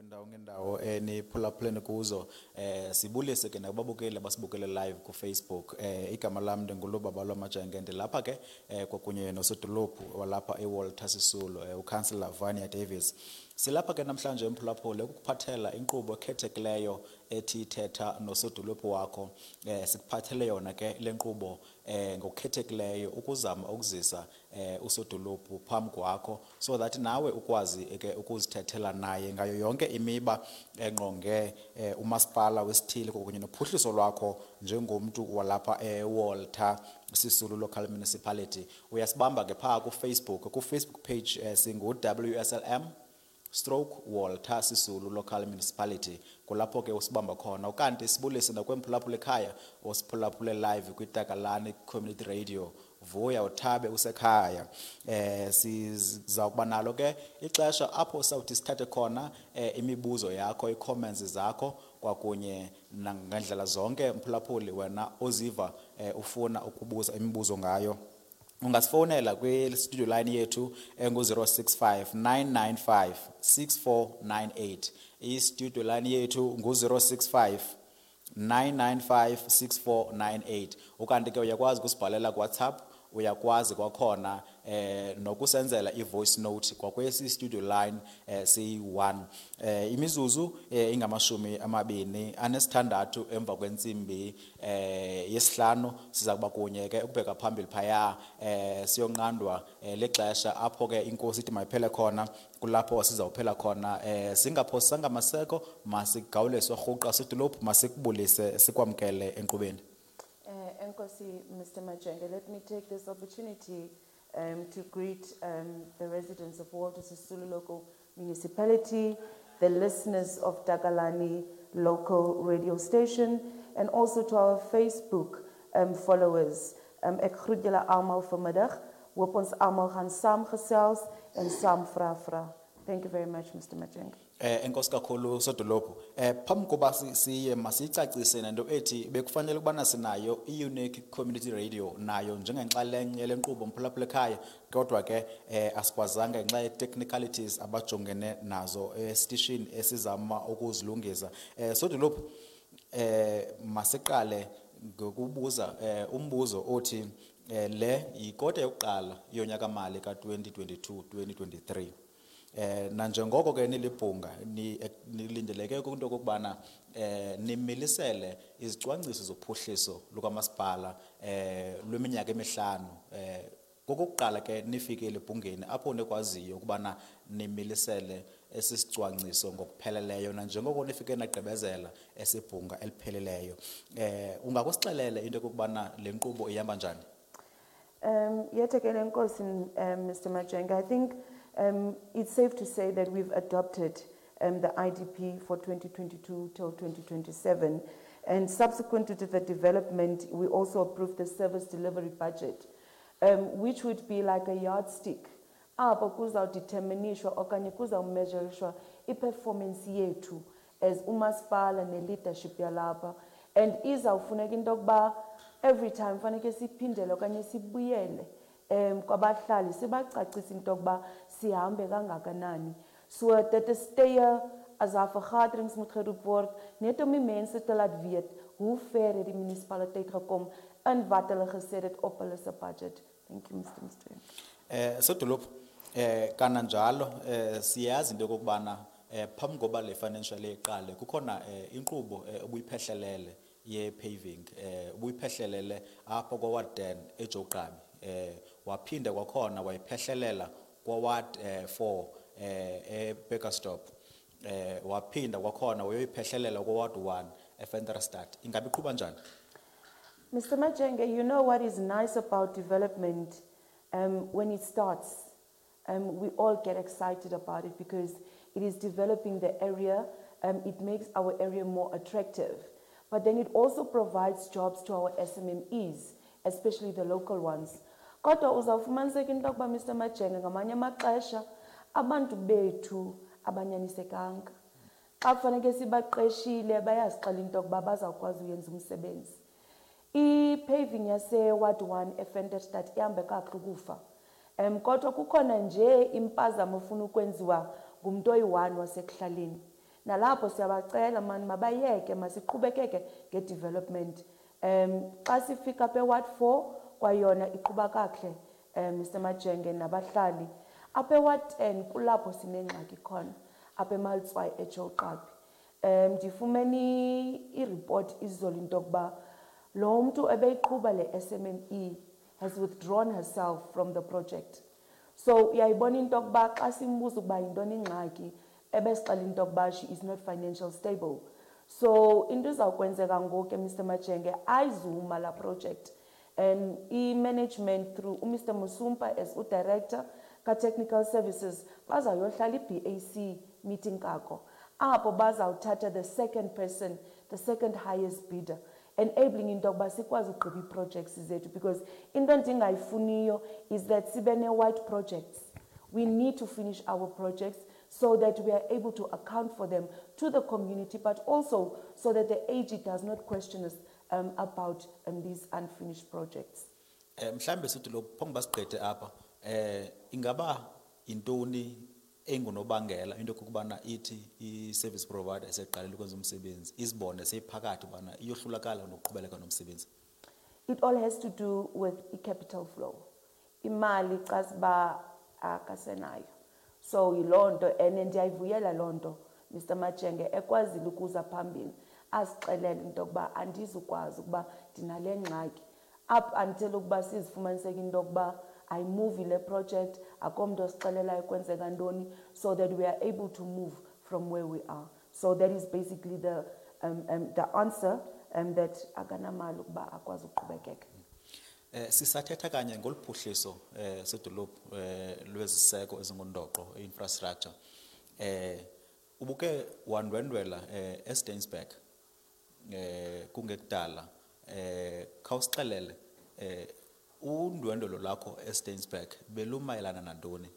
ngendawo niphulaphuleni kuzo sibulise ke nababukeli basibukele live ku Facebook igama lami ndingulubaba lwamajenge ndilapha ke kwakunye nosodolophu walapha eWalter Sisulu uCouncillor Vania Davis silapha ke namhlanje emphulaphule ukuphathela inkqubo ekhethekileyo ethi ithetha nosodolophu wakho sikuphathele yona ke le nkqubo ngokukhethekileyo ukuzama ukuzisa usodolophu phambi kwakho so that nawe ukwazi ke ukuzithethela naye ngayo yonke imiba engqonge umasipala wesithili kunye nophuhliso lwakho njengomntu walapha eWalter Sisulu Local Municipality uyasibamba ke phaa ku Facebook page singu WSLM/Walter Sisulu Local Municipality kulapho ke usibamba khona ukanti sibulise nakwemphulaphula ekhaya osiphulaphule live kwiTakalani Community Radio vuya uthabe usekhaya sizawukuba nalo ke ixesha apho sawuthi sithathe khona imibuzo yakho i-comments zakho kwakunye nangandlela zonke mphulaphuli wena oziva ufuna ukubuza imibuzo ngayo ungasifonela kwi-studio line yethu engu-065 995 6498 i-studio line yethu ngu-065 995 6498 ukanti ke uyakwazi ukusibhalela kuWhatsApp uyakwazi kwakhona nokusenzela i-voice note kwakwesi studio line C1 imizuzu ingamashumi amabini anesithandathu emva kwentsimbi yesihlanu siza kuba kunye ke ukubheka phambili phaya siyonqandwa lexesha apho ke inkosi ithi mayiphele khona kulapho sizawuphela khona singaphosanga amaseko masigawuliswe rhuqa sodolophu masikubulise sikwamkele enkqubeni. Enkosi, Mr. Majenge, let me take this opportunity to greet the residents of Walter Sisulu Local Municipality, the listeners of Takalani Local Radio Station, and also to our Facebook followers. Ek groet julle almal vanmiddag. Hoop ons almal gaan saamgesels en saam vra. Thank you very much, Mr. Majenge. Enkosi kakhulu sodolophu phambi koba siye masicacise nento ethi bekufanele ukubana sinayo i-unique community radio nayo njengenxalenye lenkqubo mphulaphula ekhaya kodwa ke asikwazanga ngenxa ye-technicalities abajongene nazo estation esizama ukuzilungisa sodolophu masiqale ngokubuza umbuzo othi le yikota yokuqala yonyaka-mali ka-2022-2023 nanjengoko ke nilibhunga nilindeleke into okubana nimilisele izicwangciso zophuhliso lukamasipala lweminyaka emihlanu kokuqala ke nifikile ebhungeni apho nekwaziyo ukubana nimilisele esisicwangciso ngokupheleleyo nanjengoko nifike nagqibezela esibhunga elipheleleyo ungakusixelela into okubana le nkqubo ihamba njani? Yet again, Enkosi, Mr. Majenge, I think it's safe to say that we've adopted the IDP for 2022 till 2027. And subsequent to the development, we also approved the service delivery budget, which would be like a yardstick. Apho kuzawudeterminishwa okanye kuzawumeasurishwa i-performance yethu as umasipala ne-leadership yalapha. And izawufuneka into yokuba every time faneke siphindele okanye sibuyele kwabahlali sibacacisa into yokuba sihambe kangakanani so dat die steye as daar vergaderings moet geroep word net om die mense te laat weet hoe ver het die munisipaliteit gekom en wat hulle gesê het op hulle se budget. Thank you, Mr. Mr. Sodolophu kananjalo siyazi into okubana phambi koba le financial iqale kukhona inkqubo obuyiphehlelele ye-paving ubuyiphehlelele apho kwa-Ward 10 eJoqabi waphinde kwakhona wayiphehlelela kwa-Ward 4 eBurgerstop waphinda kwakhona wayoyiphehlelela kwa-Ward 1 eVenterstad ingabe iqhuba njani? Mr. Majenge, you know what is nice about development when it starts we all get excited about it because it is developing the area it makes our area more attractive but then it also provides jobs to our SMMEs especially the local ones. Kodwa uzawufumaniseka into yokuba Mr. Majenge ngamanye amaxesha abantu bethu abanyanisekanga xa kufaneke sibaqeshile bayazixela into yokuba bazawukwazi uyenza umsebenzi. I-paving yase-Ward 1 eVenterstad ihambe kakuhle ukufa kodwa kukhona nje impazamo ofuna ukwenziwa ngumntu oyi-1 wasekuhlaleni nalapho siyabacela mani mabayeke masiqhubekeke nge-development. Xa sifika apha eWard 4 kwayona iqhuba kakuhle Mr. Majenge nabahlali. Apha eWard 10 kulapho sinengxaki khona apha eMalitswayi eJoqapi. Ndifumene i-report izolo into yokuba lo mntu ebeyiqhuba le SMME has withdrawn herself from the project. So uyayibona into yokuba xa simbuza ukuba yintoni ingxaki ebesixela into yokuba she is not financial stable. So into izawukwenzeka ngoku Mr. Majenge ayizuma la project and i-management through Mr. Musumpa as u-director ka-technical services bazayohlala i-BAC meeting kako apho bazawuthatha the second person, the second highest bidder, enabling into yokuba sikwazi ugqiba ii-projects zethu, because into endingayifuniyo is that sibe ne-white projects. We need to finish our projects so that we are able to account for them to the community, but also so that the AG does not question us about these unfinished projects. Mhlambe sithi lo phambi basiqede apha ingaba intoni engunobangela into kokubana ithi i-service provider eseqalile ukwenza umsebenzi izibone seyiphakathi ubana iyohlulakala nokuqhubeleka nomsebenzi? It all has to do with i-capital flow. Imali xa siba akasenayo. So yiloo nto and ndiyayivuyela loo nto Mr. Majenge ekwazile ukuza phambili asixelele into yokuba andizukwazi ukuba ndinale ngxaki up until ukuba sizifumaniseke into yokuba ayimove le project akho mntu osixelelayo kwenzeka ntoni, so that we are able to move from where we are. So that is basically the answer that akanamali ukuba akwazi uqhubekeka. Sisathetha kanye ngoluphuhliso sedolophu lweziseko ezingundoqo infrastructure. Ubuke wandwendwela eStainsburg kungekudala khawusixelele undwendwelo lakho eStainsburg belumayelana nantoni?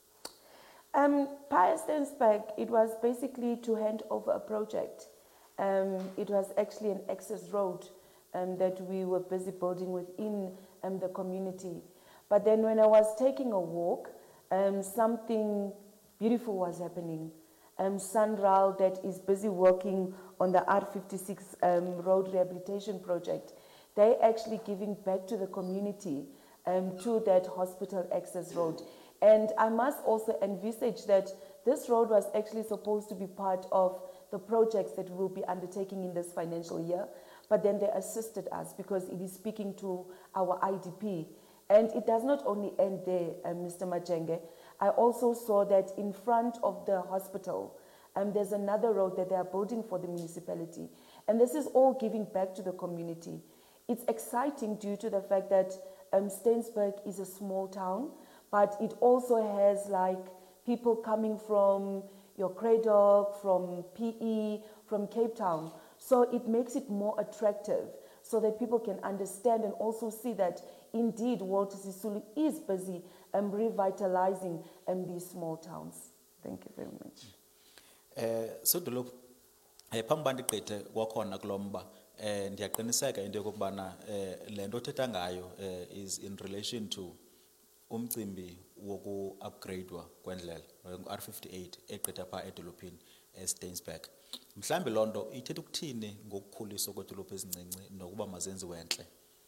Paya Stainsburg, it was basically to hand over a project. It was actually an access road that we were busy building within the community. But then when I was taking a walk, something beautiful was happening. Sunral, that is busy working on the R56 road rehabilitation project, they actually giving back to the community to that hospital access road. And I must also envisage that this road was actually supposed to be part of the projects that we will be undertaking in this financial year, but then they assisted us because it is speaking to our IDP. And it does not only end there, Mr. Majenge. I also saw that in front of the hospital, there's another road that they are building for the municipality. And this is all giving back to the community. It's exciting due to the fact that Stainsburg is a small town, but it also has like people coming from your Craddock, from PE, from Cape Town. So it makes it more attractive so that people can understand and also see that indeed Walter Sisulu is busy revitalizing these small towns. Thank you very much. So Dolophu phambi uba ndigqithe kwakhona kulo mba ndiyaqiniseka into yokokubana le nto othetha ngayo is in relation to umcimbi woku-upgradewa kwendlela R58 egqitha phaa edolophini eStainsburg. Mhlambi loo nto ithetha ukuthini ngokukhuliswa kwedolophu ezincinci nokuba mazenziwe ntle?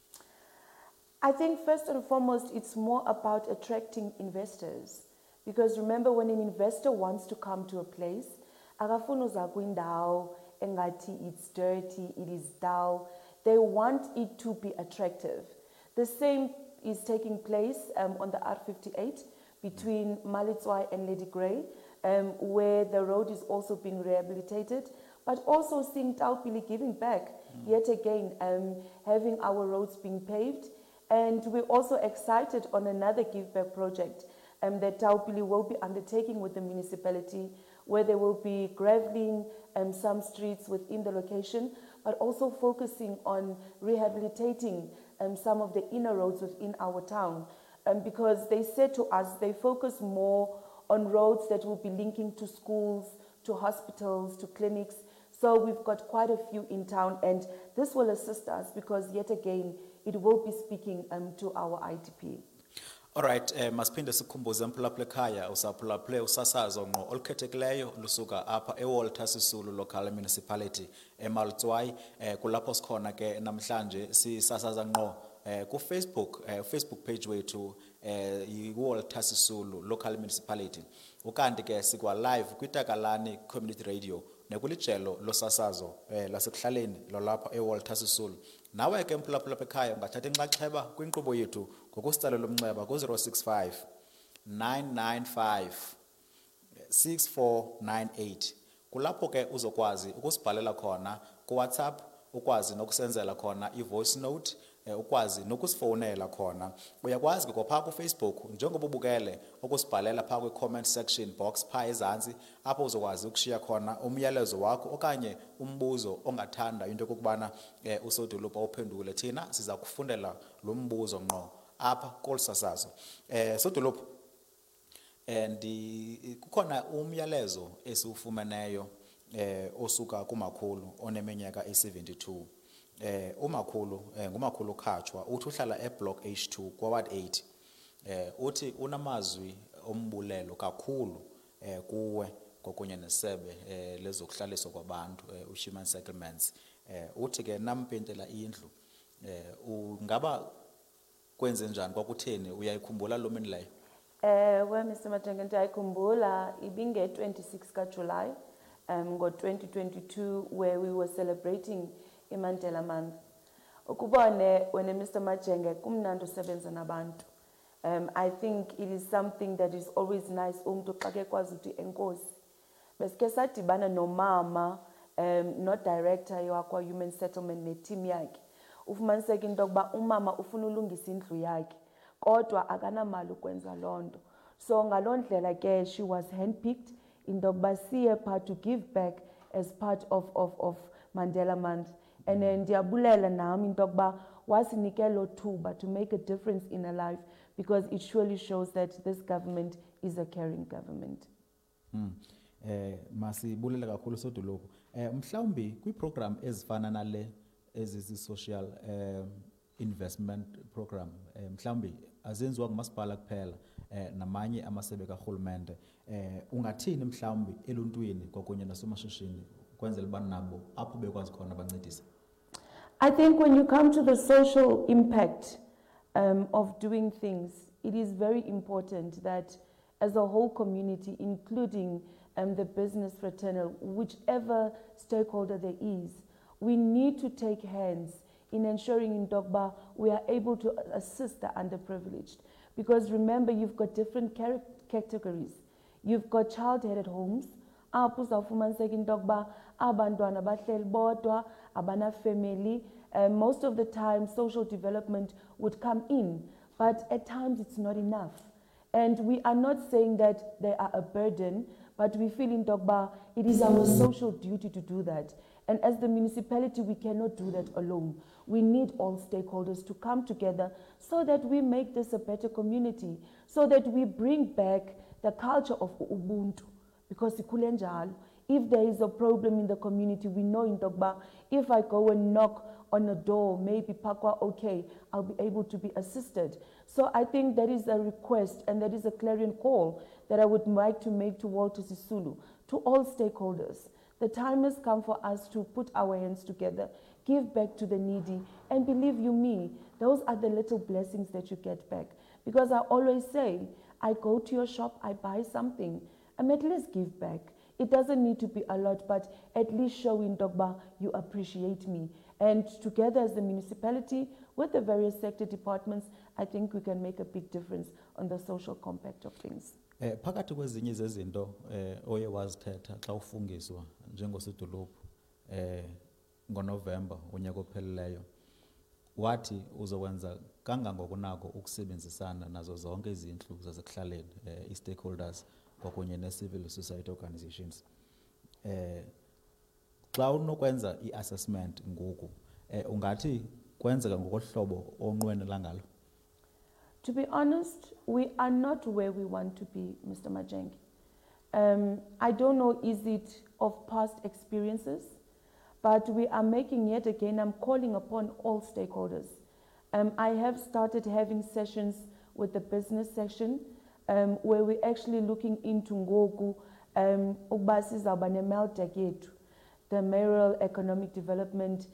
I think first and foremost, it's more about attracting investors. Because remember, when an investor wants to come to a place, akafuna uza kwindawo engathi it's dirty, it is dull. They want it to be attractive. The same is taking place on the R58 between Malitswayi and Lady Grey, where the road is also being rehabilitated, but also seeing Taupili giving back, yet again, having our roads being paved. And we're also excited on another give back project that Taupili will be undertaking with the municipality, where they will be graveling some streets within the location, but also focusing on rehabilitating some of the inner roads within our town. Because they said to us, they focus more on roads that will be linking to schools, to hospitals, to clinics. So we've got quite a few in town, and this will assist us because yet again, it will be speaking to our IDP. Alright, masiphinde sikhumbuze mphulaphula ekhaya usaphulaphule usasazo ngqo olukhethekileyo lusuka apha eWalter Sisulu Local Municipality eMaltswayi kulapho sikhona ke namhlanje sisasaza ngqo ku-Facebook Facebook page wethu iWalter Sisulu Local Municipality ukanti ke sikwa live kwitakalani Community Radio nekulijelo losasazo lasekuhlaleni lolapha eWalter Sisulu. Nawe ke mphulaphula ekhaya ungathatha inxaxheba kwinkqubo yethu ngokusitsalela umnxeba ku-065 995 6498 kulapho ke uzokwazi ukusibhalela khona kuWhatsApp ukwazi nokusenzela khona i-voice note ukwazi nokusifowunela khona uyakwazi ke kopha ku-Facebook njengoba ubukele ukusibhalela pha kwi-comment section box pha ezantsi apho uzokwazi ukushiya khona umyalezo wakho okanye umbuzo ongathanda into yokubana usodolophu awuphendule thina siza kufundela lo mbuzo ngqo apha kolusasazo sodolophu kukhona umyalezo esiwufumeneyo osuka kumakhulu oneminyaka e72 umakhulu ngumakhulu Khatshwa uthi uhlala eblock H2 kwaWard 8 uthi unamazwi ombulelo kakhulu kuwe kokunye nesebe lezokuhlaliswa kwabantu uHuman Settlements uthi ke nampentela indlu ungaba kwenze njani kwakutheni uyayikhumbula lo mini leyo Well, Mr. Majenge, ndiyayikhumbula ibinge-26 kaJuly ngo-2022 where we were celebrating iMandela Month. Ukubone wena Mr. Majenge kumnandi usebenza nabantu. I think it is something that is always nice umuntu xa kekwazi ukuthi enkosi. Besike sadibana nomama no director yakwa Human Settlement ne-team yakhe. Ufumaniseka into yokuba umama ufuna ulungisa indlu yakhe kodwa akanamali ukwenza loo nto. So ngaloo ndlela ke she was handpicked into yokuba siye pha to give back as part of Mandela Month. And ndiyabulela nami into yokuba wasinikelo thuba to make a difference in her life because it surely shows that this government is a caring government. Masibulele kakhulu sodolophu mhlawumbi kwiprogram ezifana nale social investment program mhlawumbi azenziwa ngumasipala kuphela namanye amasebe karhulumente ungathini mhlawumbi eluntwini kwakunye nasomashishini kwenzela uba nabo apho bekwazi khona bancedisa I think when you come to the social impact of doing things, it is very important that as a whole community, including the business fraternal, whichever stakeholder there is, we need to take hands in ensuring in Dogba we are able to assist the underprivileged. Because remember, you've got different categories. You've got child-headed homes, apho uzawufumaniseka into yokuba abantwana bahleli bodwa abana family most of the time social development would come in but at times it's not enough and we are not saying that they are a burden but we feel in Dogba it is our social duty to do that and as the municipality we cannot do that alone. We need all stakeholders to come together so that we make this a better community, so that we bring back the culture of Ubuntu. Because if there is a problem in the community, we know in Dogba, if I go and knock on a door, maybe Pakwa, okay, I'll be able to be assisted. So I think that is a request and that is a clarion call that I would like to make to Walter Sisulu, to all stakeholders. The time has come for us to put our hands together, give back to the needy, and believe you me, those are the little blessings that you get back. Because I always say, I go to your shop, I buy something, at least give back. It doesn't need to be a lot, but at least show in Dogba you appreciate me. And together as the municipality, with the various sector departments, I think we can make a big difference on the social compact of things. Phakathi kwezinye zezinto oye wazithetha xa ufungiswa njengosedolophu ngoNovember unyaka ophelileyo wathi uzokwenza kangangokunako ukusebenzisana nazo zonke izindlu zasekuhlaleni i-stakeholders kwakunye ne-civil society organizations xa unokwenza i-assessment ngoku ungathi kwenzeka ngokohlobo onqwenela ngalo. To be honest, we are not where we want to be, Mr. Majenge. I don't know, is it of past experiences? But we are making yet again, I'm calling upon all stakeholders. I have started having sessions with the business section, where we're actually looking into ngoku ukuba sizawuba ne-MELDEC yethu, the Mayoral Economic Development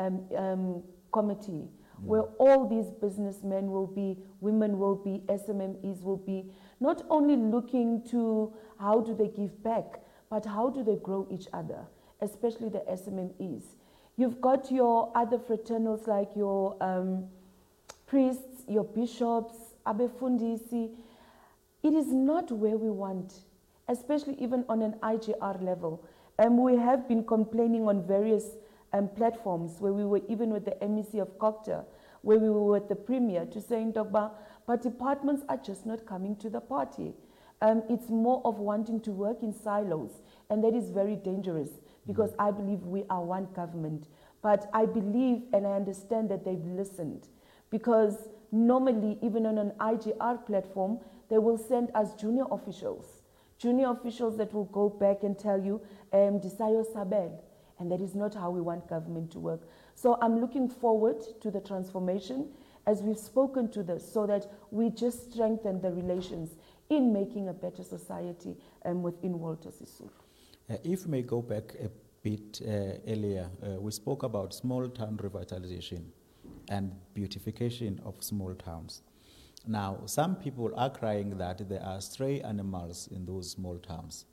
Committee, where all these businessmen will be, women will be, SMMEs will be, not only looking to how do they give back, but how do they grow each other, especially the SMMEs. You've got your other fraternals like your priests, your bishops, abefundisi. It is not where we want, especially even on an IGR level. We have been complaining on various platforms where we were even with the MEC of COGTA, where we were with the Premier to say, but departments are just not coming to the party. It's more of wanting to work in silos, and that is very dangerous because I believe we are one government. But I believe and I understand that they've listened, because normally, even on an IGR platform, they will send us junior officials that will go back and tell you, Disayo Sabel. And that is not how we want government to work. So I'm looking forward to the transformation as we've spoken to this, so that we just strengthen the relations in making a better society within Walter Sisulu. If we may go back a bit earlier, we spoke about small town revitalization and beautification of small towns. Now, some people are crying that there are stray animals in those small towns.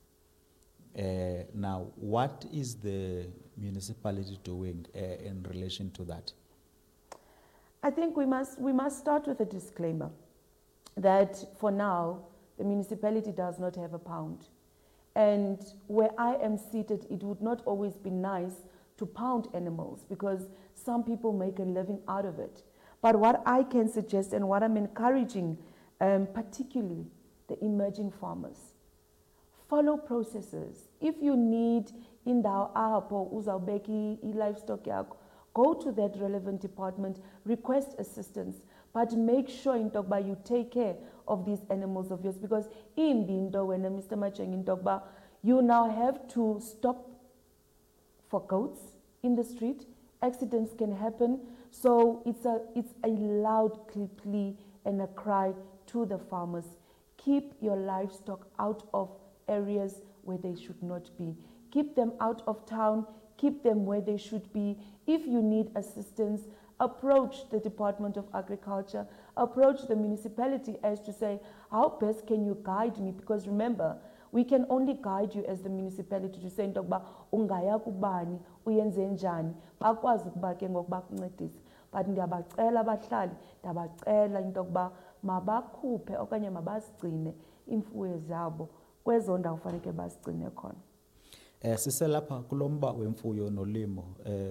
Now, what is the municipality doing in relation to that? I think we must start with a disclaimer that for now, the municipality does not have a pound. And where I am seated, it would not always be nice to pound animals because some people make a living out of it. But what I can suggest and what I'm encouraging, particularly the emerging farmers, follow processes. If you need indawo apho uzawubeka livestock yakho, go to that relevant department, request assistance, but make sure you take care of these animals of yours, because in Bindo, when Mr. Macheng you now have to stop for goats in the street. Accidents can happen. So it's a loud plea and a cry to the farmers. Keep your livestock out of areas where they should not be. Keep them out of town. Keep them where they should be. If you need assistance, approach the Department of Agriculture, approach the municipality as to say, how best can you guide me? Because remember, we can only guide you as the municipality to say, ungaya kubani, uyenze njani, bakwazi ukuba ke ngoku bakuncedise. But ndiyabacela abahlali, ndiyabacela into yokuba mabakhuphe okanye mabazigcine imfuyo zabo kwezo ndawo faneke bazigcine khona. Siselapha kulomba wemfuyo nolimo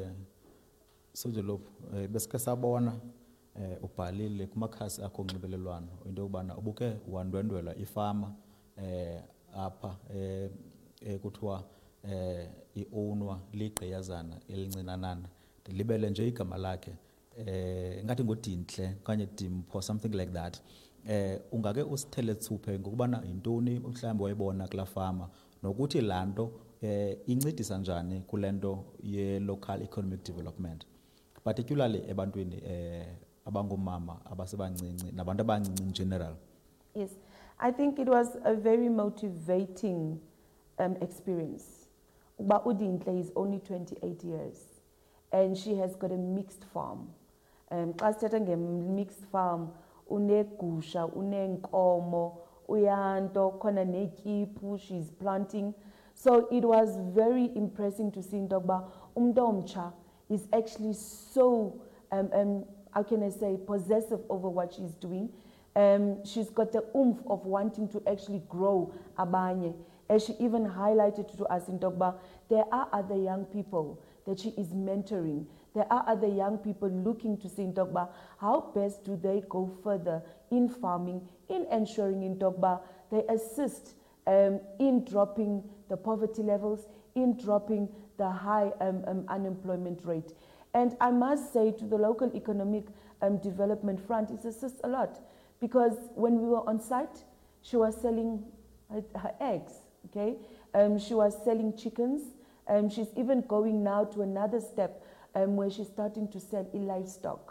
Sojolopo besike sabona ubhalile kumakhasi akho onxibelelwano into yokubana ubuke wandwendwela ifama apha kuthiwa iownwa ligqiyazana elincinanana ndilibele nje igama lakhe ngathi nguDintle okanye Dimpho, something like that. Ungake usithele tsuphe ngokubana yintoni mhlawumbe wayibona kula fama nokuthi lanto incedisa njani kulento ye local economic development, particularly ebantwini abangomama abasebancinci nabantu abancinci in general. Yes, I think it was a very motivating experience. Uba uDintle is only 28 years and she has got a mixed farm. Xa sithetha nge-mixed farm, unegusha, unenkomo, uyanto, khona netyiphu, she's planting. So it was very impressive to see into yokuba umuntu omtsha is actually so, how can I say, possessive over what she's doing. She's got the oomph of wanting to actually grow abanye. As she even highlighted to us in Togba, there are other young people that she is mentoring. There are other young people looking to see in Togba how best do they go further in farming, in ensuring in Togba they assist in dropping the poverty levels, in dropping the high unemployment rate. And I must say to the local economic development front, it assists a lot, because when we were on site, she was selling her eggs, okay? She was selling chickens. She's even going now to another step where she's starting to sell livestock.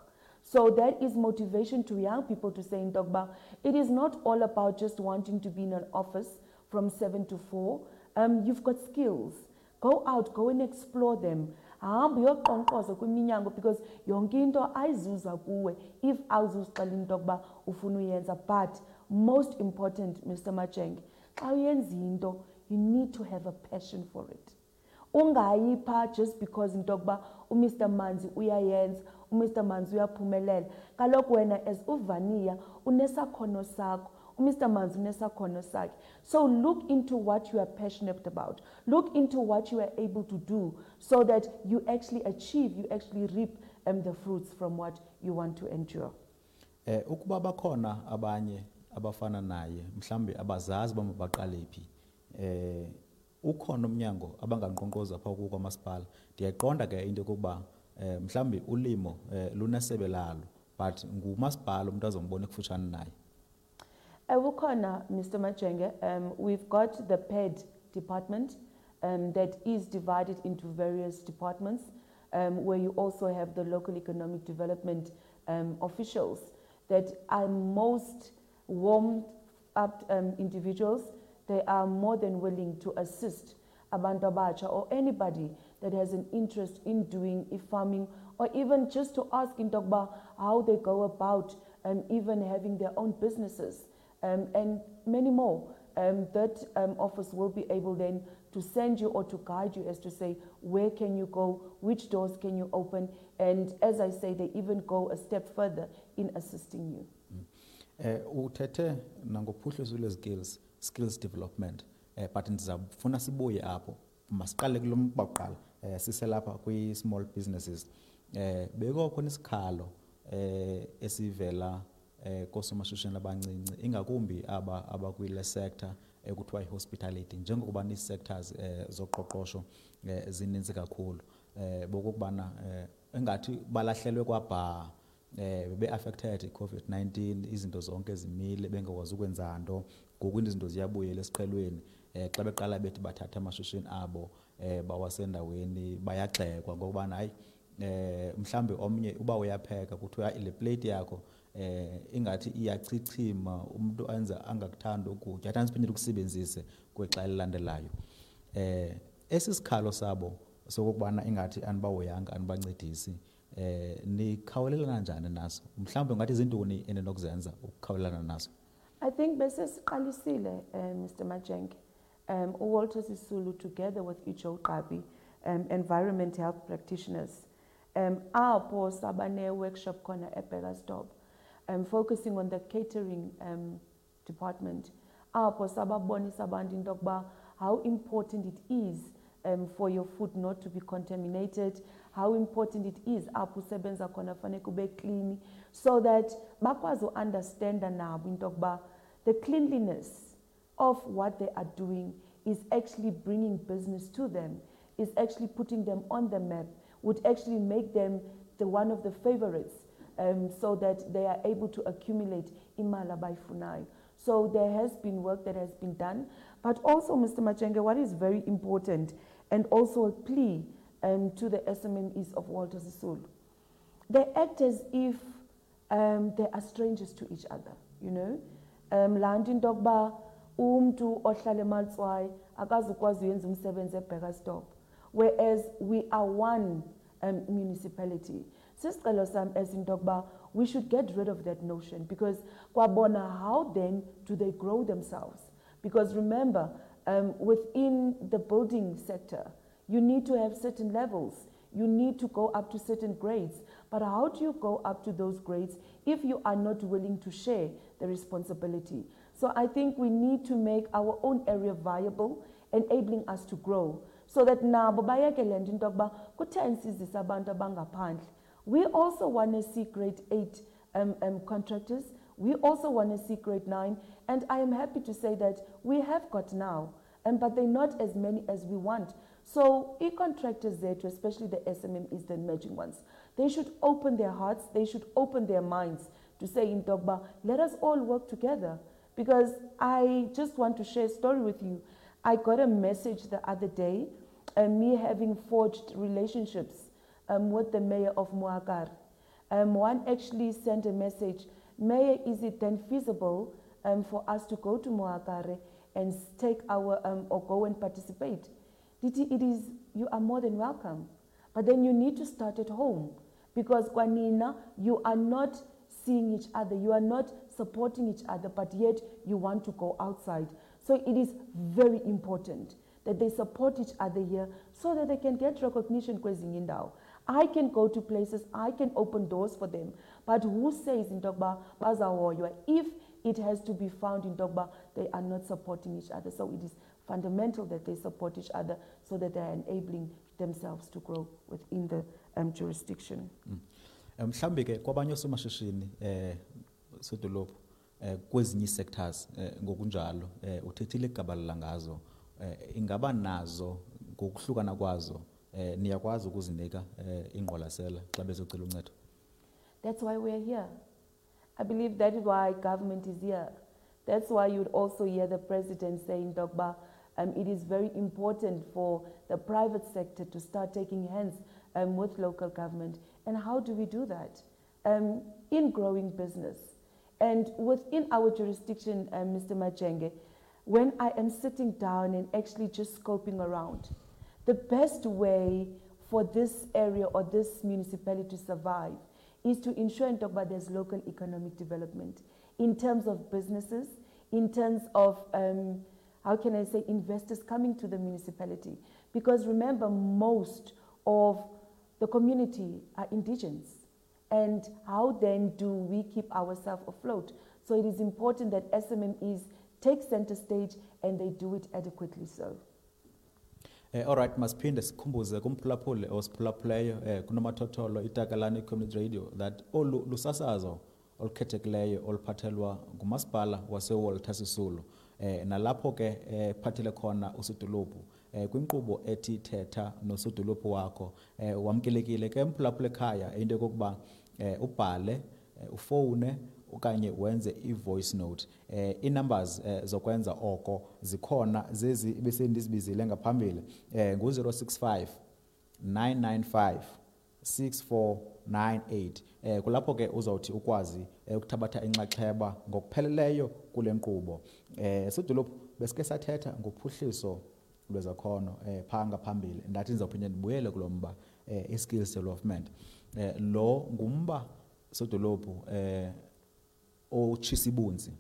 So that is motivation to young people to say in Dogba, it is not all about just wanting to be in an office from 7 to 4. You've got skills. Go out, go and explore them. Hambe uyoqonkqoza kwiminyango because yonke into ayizuza kuwe if awuzuziqala into yokuba ufuna uyenza. But most important, Mr. Majenge, xa uyenza into, you need to have a passion for it. Ungayipha just because into yokuba uMr. Manzi uyayenza, uMr. Manzi uyaphumelela. Kaloku wena as uVania unesakhono sakho, uMr. Manzi unesakhono sakhe. So look into what you are passionate about. Look into what you are able to do so that you actually achieve, you actually reap the fruits from what you want to endure. Ukuba bakhona abanye abafana naye mhlambe abazazi bamabaqale phi ukhona umnyango abanganqonqoza pha kuko kwamasipala. Ndiyayiqonda ke into yokuba mhlambe ulimo lunesebe lalo but ngumasipala umuntu azombona ekufutshane naye. Ukhona, Mr. Majenge, we've got the PED department that is divided into various departments where you also have the local economic development officials that are most warmed up individuals. They are more than willing to assist abantu abatsha or anybody that has an interest in doing farming, or even just to ask in Dogba how they go about even having their own businesses and many more. That office will be able then to send you or to guide you as to say, where can you go, which doors can you open, and as I say, they even go a step further in assisting you. Uthethe nangophuhliso skills development, but ndizafuna sibuye apho masiqale kulo mbaqala siselapha kwi small businesses. Beko khona isikhalo esivela kosomashishini abancinci ingakumbi abakwile sector ekuthiwa hospitality njengokuba ni sectors zoqoqosho zininzi kakhulu bokubana engathi balahlelwe kwabha be affected i-COVID-19 izinto zonke zimile bengakwazi ukwenza nto ngoku izinto ziyabuyela esiqhelweni xa beqala bethi bathatha amashishini abo bawasendaweni bayagxekwa ngokubana hayi mhlambe omnye uba uyapheka kuthiwa ile plate yakho ingathi iyachichima umuntu enza angakuthanda ukutya athi siphinde ukusebenzise kwexa elilandelayo. Esisikhalo sabo sokubana ingathi anibahoyanga anibancedisi nikhawulelana njani naso mhlawumbe ngathi izintoni eninokuzenza ukukhawulelana naso? I think bese siqalisile Mr. Majenge, uWalter Sisulu together with Ijo Qabi, environment health practitioners, apho sabane workshop khona eBurgersdorp, focusing on the catering department. Apho sababonisa abantu into yokuba how important it is for your food not to be contaminated, how important it is apho usebenza khona fanele kube clean, so that bakwazi understand nabo into yokuba the cleanliness of what they are doing is actually bringing business to them, is actually putting them on the map, would actually make them the one of the favorites, so that they are able to accumulate imali abayifunayo. So there has been work that has been done, but also, Mr. Majenge, what is very important, and also a plea to the SMMEs of Walter Sisulu, they act as if they are strangers to each other, you know. Landi ndokba umntu ohlala eMatswayi akazukwazi uyenza umsebenzi eBurgersdorp, whereas we are one municipality. Sisicelo sam as into yokuba we should get rid of that notion, because kwabona how then do they grow themselves? Because remember, within the building sector, you need to have certain levels. You need to go up to certain grades. But how do you go up to those grades if you are not willing to share the responsibility? So I think we need to make our own area viable, enabling us to grow, so that nabo bayekele nje into yokuba kuthe sisizisa abantu abangaphandle. We also want to see grade 8 contractors. We also want to see grade 9. And I am happy to say that we have got now, but they're not as many as we want. So e-contractors there, especially the SMMEs, the emerging ones, they should open their hearts, they should open their minds to say in Dogba, let us all work together. Because I just want to share a story with you. I got a message the other day, me having forged relationships with the mayor of Muagar. One actually sent a message, Mayor, is it then feasible for us to go to Mohakare and take our, or go and participate? It is, you are more than welcome. But then you need to start at home, because Kwanina, you are not seeing each other, you are not supporting each other, but yet you want to go outside. So it is very important that they support each other here so that they can get recognition kwezinye indawo. I can go to places, I can open doors for them, but who says in Dogba bazawoywa if it has to be found in Dogba they are not supporting each other? So it is fundamental that they support each other so that they are enabling themselves to grow within the jurisdiction. Mhlambi ke kwabanye osomashishini sedolophu kwezinye sectors ngokunjalo uthethile igabala ngazo ingaba nazo ngokuhlukana kwazo niyakwazi ukuzinika ingqwalasela xa bezocela uncedo. That's why we are here. I believe that is why government is here. That's why you would also hear the president saying, Dogba, it is very important for the private sector to start taking hands with local government. And how do we do that? In growing business. And within our jurisdiction, Mr. Majenge, when I am sitting down and actually just scoping around, the best way for this area or this municipality to survive is to ensure in Dogba there's local economic development in terms of businesses, in terms of, how can I say, investors coming to the municipality. Because remember, most of the community are indigenous. And how then do we keep ourselves afloat? So it is important that SMMEs take center stage and they do it adequately so. All right, masiphinde sikhumbuze kumphulaphule osiphulaphuleyo kunomathotholo iTakalani Community Radio that olu lusasazo olukhethekileyo oluphathelwa ngumasipala waseWalter Sisulu nalapho ke phathele khona uSodolophu kwinkqubo ethi thetha noSodolophu wakho wamkelekile ke mphulaphule ekhaya into yokuba ubhale ufone okanye wenze i-voice note. I-numbers zokwenza oko zikhona zezi besendizibizile ngaphambili ngu-065 995 6498. Kulapho ke uzawuthi ukwazi ukuthabatha inxaxheba ngokupheleleyo kule nkqubo. Sodolophu besike sathetha ngophuhliso lwezakhono phaa ngaphambili ndathi ndizawuphinda ndibuyele kulo mba i-skills development. Lo ngumba Sodolophu otshisibunzi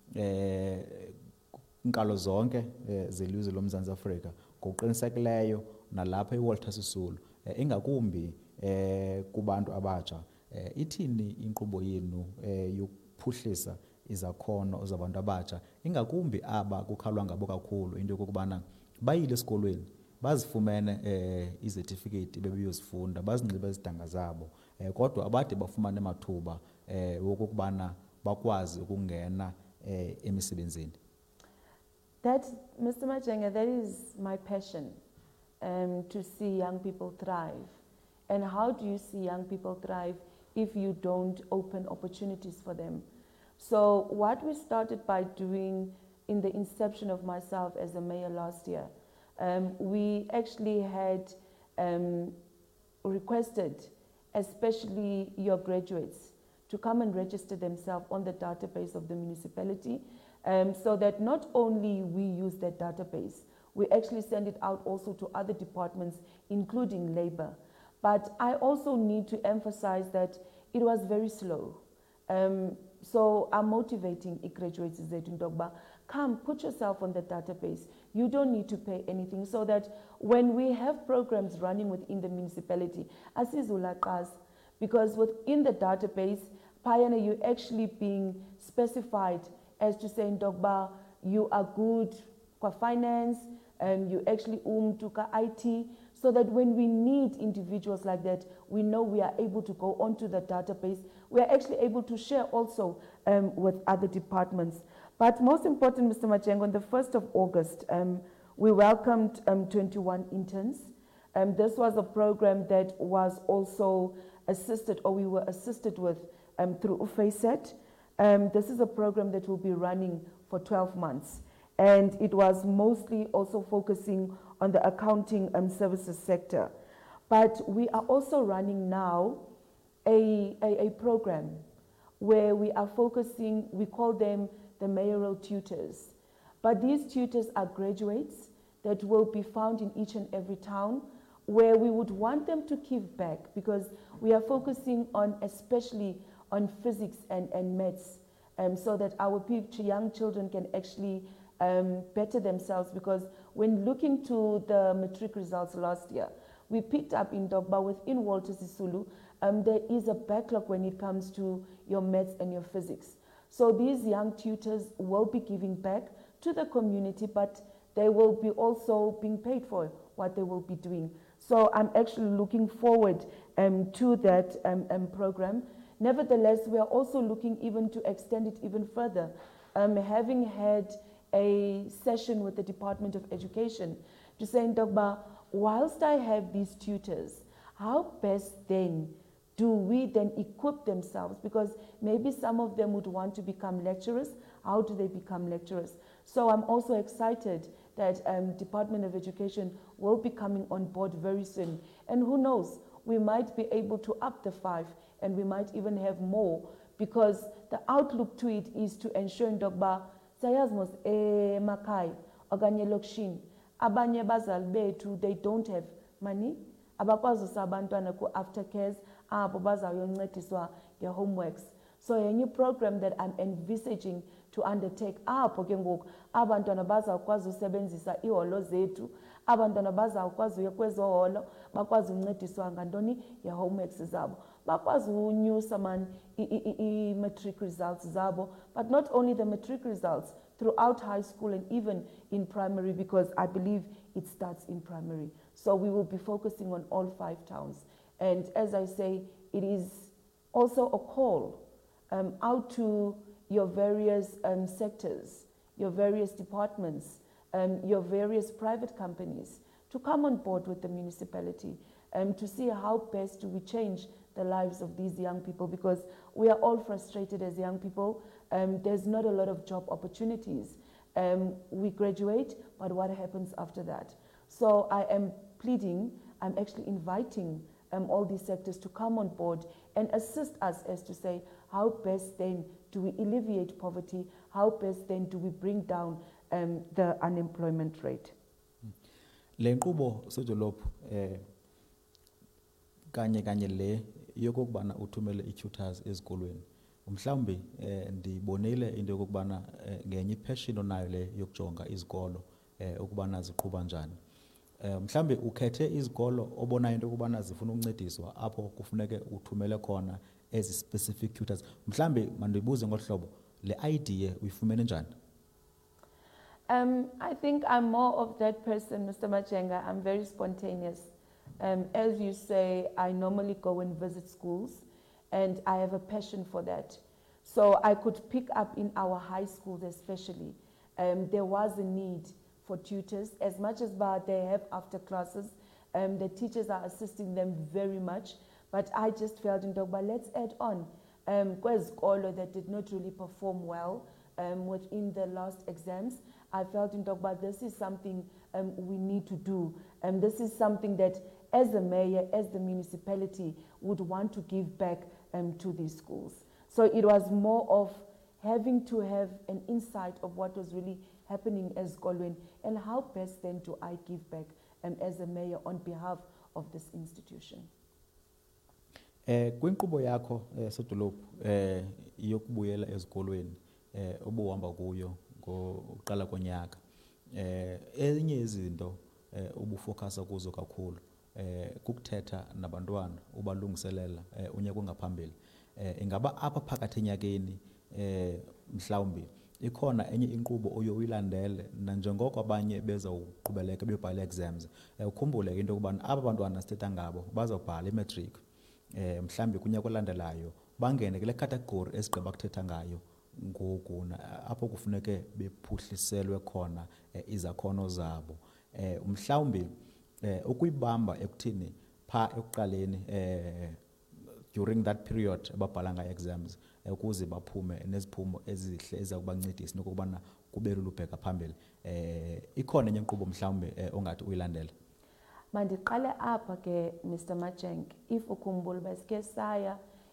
inkalo zonke zelizwe loMzantsi Afrika ngokuqinisekileyo nalapha eWalter Sisulu ingakumbi kubantu abatsha. Ithini inkqubo yenu yokuphuhlisa izakhono zabantu abatsha ingakumbi aba kukhalwa ngabo kakhulu into yokubana bayile esikolweni bazifumene izertificate bebeyozifunda bazinxibe izidanga zabo kodwa abade bafumane amathuba wokubana bakwazi ukungena emisebenzini? That, Mr. Majenge, that is my passion, to see young people thrive. And how do you see young people thrive if you don't open opportunities for them? So what we started by doing in the inception of myself as a mayor last year, we actually had requested, especially your graduates, to come and register themselves on the database of the municipality, so that not only we use that database, we actually send it out also to other departments, including labor. But I also need to emphasize that it was very slow. So I'm motivating graduates in Dogba, come put yourself on the database. You don't need to pay anything, so that when we have programs running within the municipality, because within the database, Pioneer, you're actually being specified as to say in Dogba, you are good for finance, you actually to IT, so that when we need individuals like that, we know we are able to go onto the database. We are actually able to share also with other departments. But most important, Mr. Majenge, on the 1st of August, we welcomed 21 interns. This was a program that was also assisted, or we were assisted with through UFACET. This is a program that will be running for 12 months. And it was mostly also focusing on the accounting services sector. But we are also running now a program where we are focusing, we call them the mayoral tutors. But these tutors are graduates that will be found in each and every town, where we would want them to give back, because we are focusing on, especially on physics and maths, so that our young children can actually better themselves. Because when looking to the matric results last year, we picked up in Dogba within Walter Sisulu, there is a backlog when it comes to your maths and your physics. So these young tutors will be giving back to the community, but they will be also being paid for what they will be doing. So I'm actually looking forward to that program. Nevertheless, we are also looking even to extend it even further. Having had a session with the Department of Education to say, Dogba, whilst I have these tutors, how best then do we then equip themselves? Because maybe some of them would want to become lecturers. How do they become lecturers? So I'm also excited that Department of Education will be coming on board very soon. And who knows, we might be able to up the 5, and we might even have more, because the outlook to it is to ensure Dogba sayazmos makai okanye lokshin abanye bazali bethu, they don't have money, abakwazi usabantwana ku aftercares abo bazawuyoncediswa nge-homeworks. So a new program that I'm envisaging to undertake apho ke ngoku abantwana bazawukwazi usebenzisa iholo zethu, abantwana bazawukwazi uya kwezo holo bakwazi uncediswa ngantoni ye-homeworks zabo, bakwazi unyusa man i-matric results zabo, but not only the matric results, throughout high school and even in primary, because I believe it starts in primary. So we will be focusing on all 5 towns. And as I say, it is also a call out to your various sectors, your various departments, your various private companies to come on board with the municipality to see how best do we change the lives of these young people, because we are all frustrated as young people. There's not a lot of job opportunities. We graduate, but what happens after that? So I am pleading, I'm actually inviting all these sectors to come on board and assist us as to say, how best then do we alleviate poverty? How best then do we bring down the unemployment rate? Le nkqubo Sodolophu kanye le yokubana uthumele i-tutors ezikolweni, mhlawumbi ndibonile into yokubana ngenye passion onayo le yokujonga izikolo ukubana ziqhuba njani. Mhlawumbi ukhethe izikolo obonayo into yokubana zifuna ukuncediswa apho kufuneke uthumele khona ezi specific tutors. Mhlawumbi mandibuze ngohlobo, le idea uyifumene njani? I think I'm more of that person, Mr. Majenga. I'm very spontaneous. As you say, I normally go and visit schools, and I have a passion for that. So I could pick up in our high schools especially. There was a need for tutors. As much as they have after classes, the teachers are assisting them very much. But I just felt in Dogba, let's add on. Kwezikolo that did not really perform well within the last exams, I felt in Dogba, this is something we need to do. This is something that as the mayor, as the municipality would want to give back to these schools. So it was more of having to have an insight of what was really happening as Kolwen, and how best then do I give back as a mayor on behalf of this institution. Kwinkqubo yakho Sodolophu yokubuyela ezikolweni obuhamba kuyo ngokuqala konyaka, enye izinto ubufocus kuzo kakhulu kukuthetha nabantwana ubalungiselela unyaka ongaphambili. Ingaba apha phakathi enyakeni mhlawumbi ikhona enye inkqubo oyo uyilandele nanjengoko abanye beza uqhubeleka bebhala exams, ukhumbule into yokubana aba bantwana sithetha ngabo bazawubhala imatric, mhlawumbi kunyaka olandelayo bangene kule category esigqiba kuthetha ngayo ngoku apho kufuneke bephuhliselwe khona izakhono zabo. Mhlawumbi ukuyibamba ekuthini pha ekuqaleni during that period ababhala ngayo exams ukuze baphume neziphumo ezihle ezakubancedisa nokubana kube lula ubheka phambili. Ikhona enye inkqubo mhlawumbi ongathi uyilandela? Mandiqale apha ke Mr. Majeng, if ukhumbula besike saya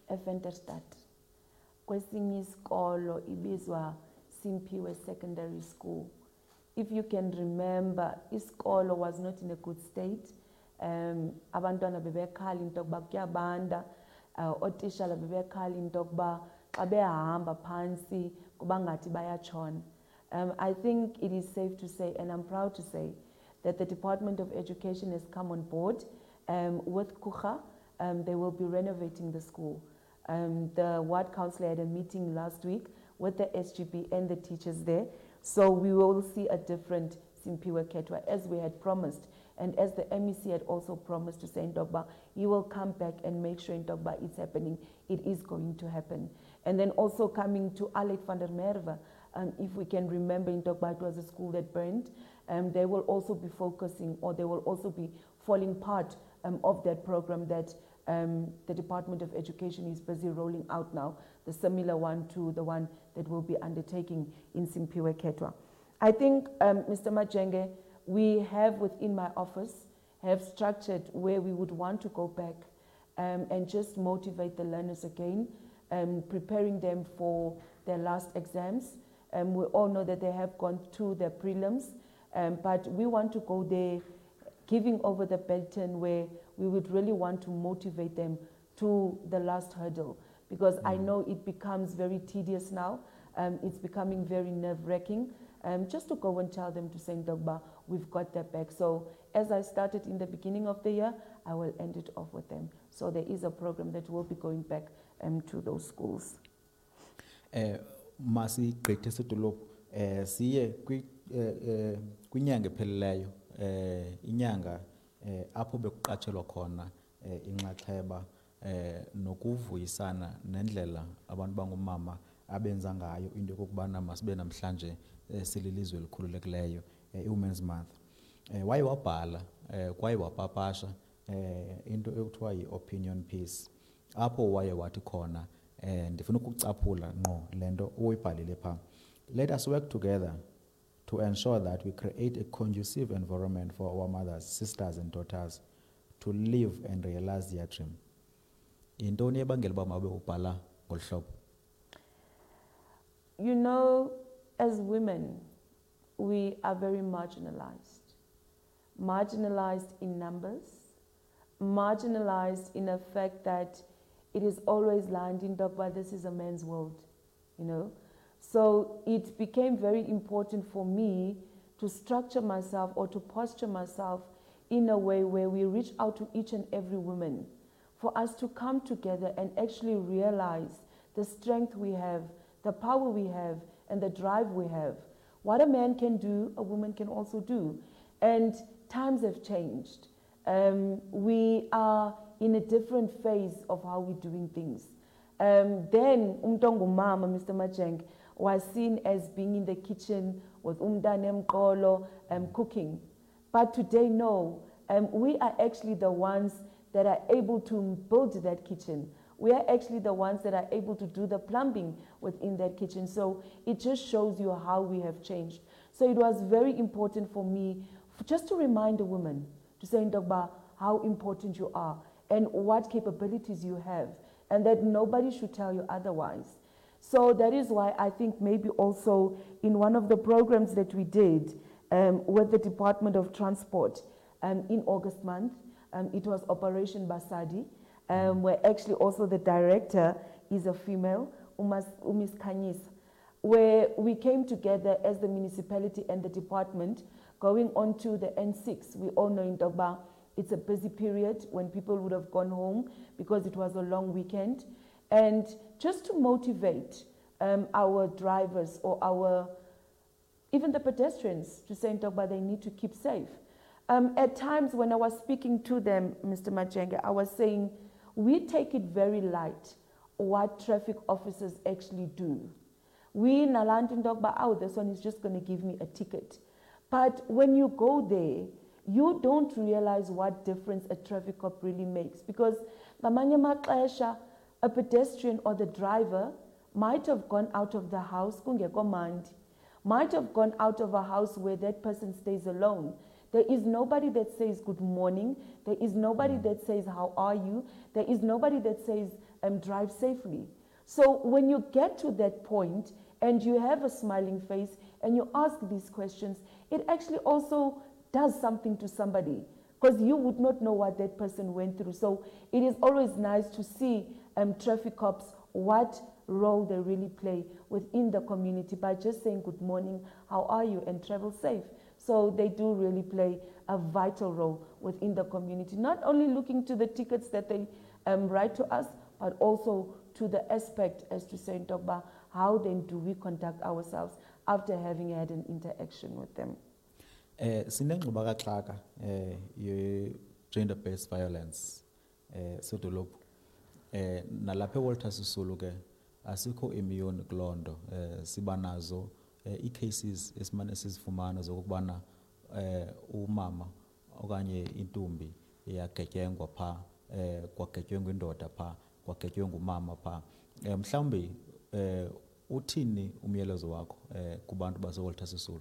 eVenterstad. Kwesinye isikolo ibizwa Simphiwe Secondary School. If you can remember, isikolo was not in a good state. Abantwana bebekhala into yokuba kuyabanda, otishala bebekhala into yokuba xa behamba phansi kuba ngathi bayatshona. I think it is safe to say, and I'm proud to say, that the Department of Education has come on board with Kucha. They will be renovating the school. The ward councillor had a meeting last week with the SGB and the teachers there. So we will see a different Simphiwe Ketwa as we had promised. And as the MEC had also promised to say in Ndogba, he will come back and make sure in Ndogba it's happening. It is going to happen. And then also coming to Alec van der Merwe, if we can remember in Ndogba, it was a school that burned. They will also be focusing, or they will also be falling part of that program that the Department of Education is busy rolling out now, the similar one to the one that we'll be undertaking in Simphiwe Ketwa. I think, Mr. Majenge, we have within my office, have structured where we would want to go back and just motivate the learners again, preparing them for their last exams. We all know that they have gone through their prelims, but we want to go there giving over the baton where we would really want to motivate them to the last hurdle, because I know it becomes very tedious now. It's becoming very nerve-wracking. Just to go and tell them to say, Ndogba, we've got their back. So as I started in the beginning of the year, I will end it off with them. So there is a program that will be going back to those schools. Masi gqithe sidolophu siye kwinyanga ephelileyo inyanga apho bekuqatshelwa khona inxaxheba nokuvuyisana nendlela abantu bangomama abenza ngayo into yokubana masibe namhlanje sililizwe elikhululekileyo i-Women's Month. Waye wabhala kwaye wapapasha into ekuthiwa yi-opinion piece apho waye wathi khona ndifuna ukucaphula ngqo lento uyibhalile pha. Let us work together to ensure that we create a conducive environment for our mothers, sisters and daughters to live and realize their dream. Yintoni ebangela uba mabe ubhala ngolu hlobo? You know, as women, we are very marginalized. Marginalized in numbers, marginalized in the fact that it is always landing up, but this is a man's world, you know. So it became very important for me to structure myself or to posture myself in a way where we reach out to each and every woman for us to come together and actually realize the strength we have, the power we have, and the drive we have. What a man can do, a woman can also do. And times have changed. We are in a different phase of how we're doing things. Then, Mama, Mr. Majeng, was seen as being in the kitchen with umdane mqolo, cooking. But today, no. We are actually the ones that are able to build that kitchen. We are actually the ones that are able to do the plumbing within that kitchen. So it just shows you how we have changed. So it was very important for me just to remind a woman, to say, Ndogba, how important you are and what capabilities you have, and that nobody should tell you otherwise. So that is why I think maybe also in one of the programs that we did with the Department of Transport in August month, it was Operation Basadi, where actually also the director is a female, Umis Kanyis, where we came together as the municipality and the department going on to the N6. We all know in Ndogba, it's a busy period when people would have gone home because it was a long weekend. And just to motivate our drivers or even the pedestrians to say in Ndogba they need to keep safe. At times when I was speaking to them, Mr. Majenge, I was saying, we take it very light what traffic officers actually do. We in Nalanda in Ndogba, oh, this one is just going to give me a ticket. But when you go there, you don't realize what difference a traffic cop really makes. Because a pedestrian or the driver might have gone out of the house, might have gone out of a house where that person stays alone. There is nobody that says good morning. There is nobody that says how are you. There is nobody that says drive safely. So when you get to that point and you have a smiling face and you ask these questions, it actually also does something to somebody, because you would not know what that person went through. So it is always nice to see traffic cops, what role they really play within the community by just saying good morning, how are you, and travel safe. So they do really play a vital role within the community, not only looking to the tickets that they write to us, but also to the aspect as to say, Ntogba, how then do we conduct ourselves after having had an interaction with them. Sinengxoba kaxaka ye gender based violence sodolophu nalapha eWalter Sisulu ke asikho immune kulondo siba nazo i-cases esimane sizifumana zokubana umama okanye intombi iyagetyengwa pha kwagetyengwa indoda pha kwagetyengwa umama pha mhlawumbi uthini umyalezo wakho kubantu baseWalter Sisulu?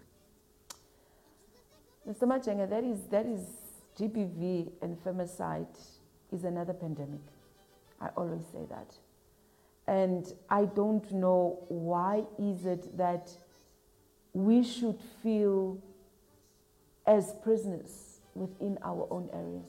Mr. Majenge, that is GBV and femicide is another pandemic. I always say that. And I don't know why is it that we should feel as prisoners within our own areas.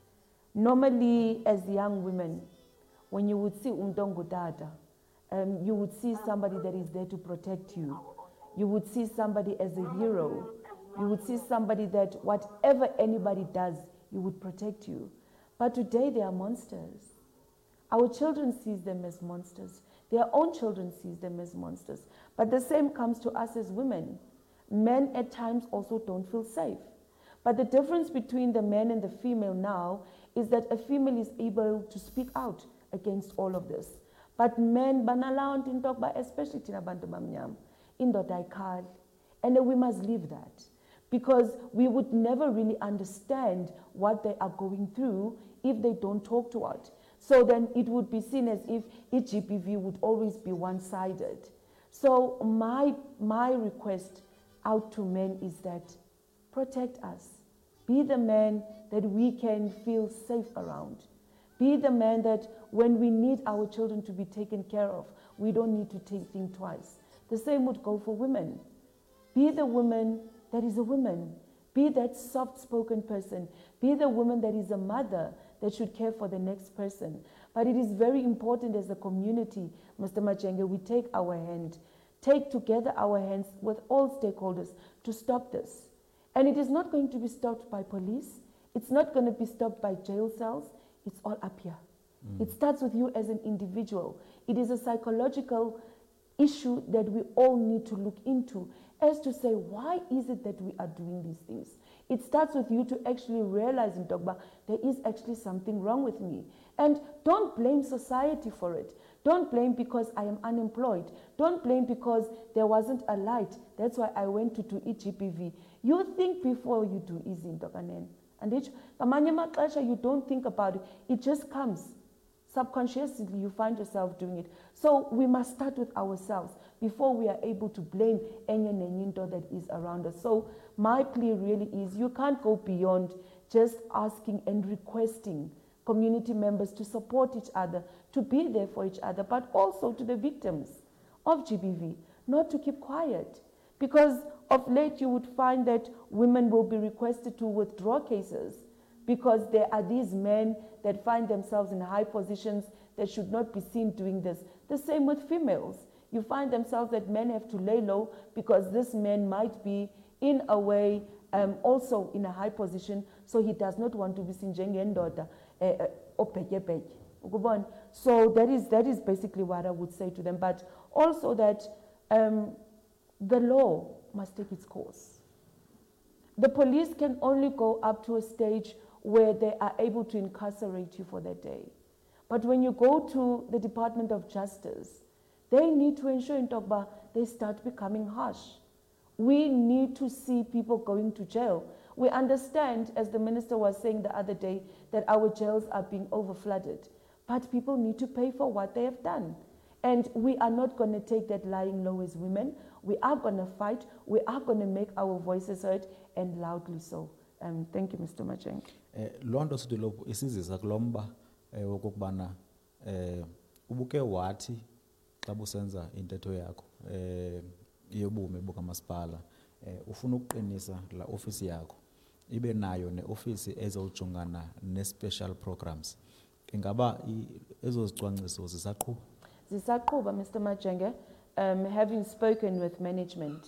Normally, as young women, when you would see umdongo dada, you would see somebody that is there to protect you. You would see somebody as a hero. You would see somebody that whatever anybody does, you would protect you. But today they are monsters. Our children sees them as monsters. Their own children sees them as monsters. But the same comes to us as women. Men at times also don't feel safe. But the difference between the man and the female now is that a female is able to speak out against all of this. But men, banalaw in talk, especially tina bantu bamnyama, indoda ayikhali. And we must leave that, because we would never really understand what they are going through if they don't talk to us. So then it would be seen as if GBV would always be one-sided. So my request out to men is that protect us. Be the man that we can feel safe around. Be the man that when we need our children to be taken care of, we don't need to think twice. The same would go for women. Be the woman that is a woman. Be that soft-spoken person. Be the woman that is a mother that should care for the next person. But it is very important as a community, Mr. Majenge, we take together our hands with all stakeholders to stop this. And it is not going to be stopped by police. It's not going to be stopped by jail cells. It's all up here. It starts with you as an individual. It is a psychological issue that we all need to look into as to say, why is it that we are doing these things? It starts with you to actually realize in Dogba, there is actually something wrong with me. And don't blame society for it. Don't blame because I am unemployed. Don't blame because there wasn't a light. That's why I went to GBV. You think before you do easy in Doganen. And you don't think about it. It just comes. Subconsciously, you find yourself doing it. So we must start with ourselves before we are able to blame any that is around us. So my plea really is you can't go beyond just asking and requesting community members to support each other, to be there for each other, but also to the victims of GBV, not to keep quiet. Because of late you would find that women will be requested to withdraw cases because there are these men that find themselves in high positions that should not be seen doing this. The same with females. You find themselves that men have to lay low because this man might be in a way also in a high position, so he does not want to be seen njengendoda ophetyephetye. So that is basically what I would say to them. But also that the law must take its course. The police can only go up to a stage where they are able to incarcerate you for that day. But when you go to the Department of Justice, they need to ensure in Togba they start becoming harsh. We need to see people going to jail. We understand, as the minister was saying the other day, that our jails are being overflooded. But people need to pay for what they have done. And we are not going to take that lying low as women. We are going to fight. We are going to make our voices heard, and loudly so. Thank you, Mr. Majeng. Londo sidolophu isizisa kulomba okubana ubuke wathi xa busenza intetho yakho yobume bukamasipala ufuna ukuqinisa la ofisi yakho ibe nayo neofisi ezojongana ne-special programs. Ingaba ezo zicwangciso zisaqhuba? Zisaqhuba, Mr. Majenge. Having spoken with management,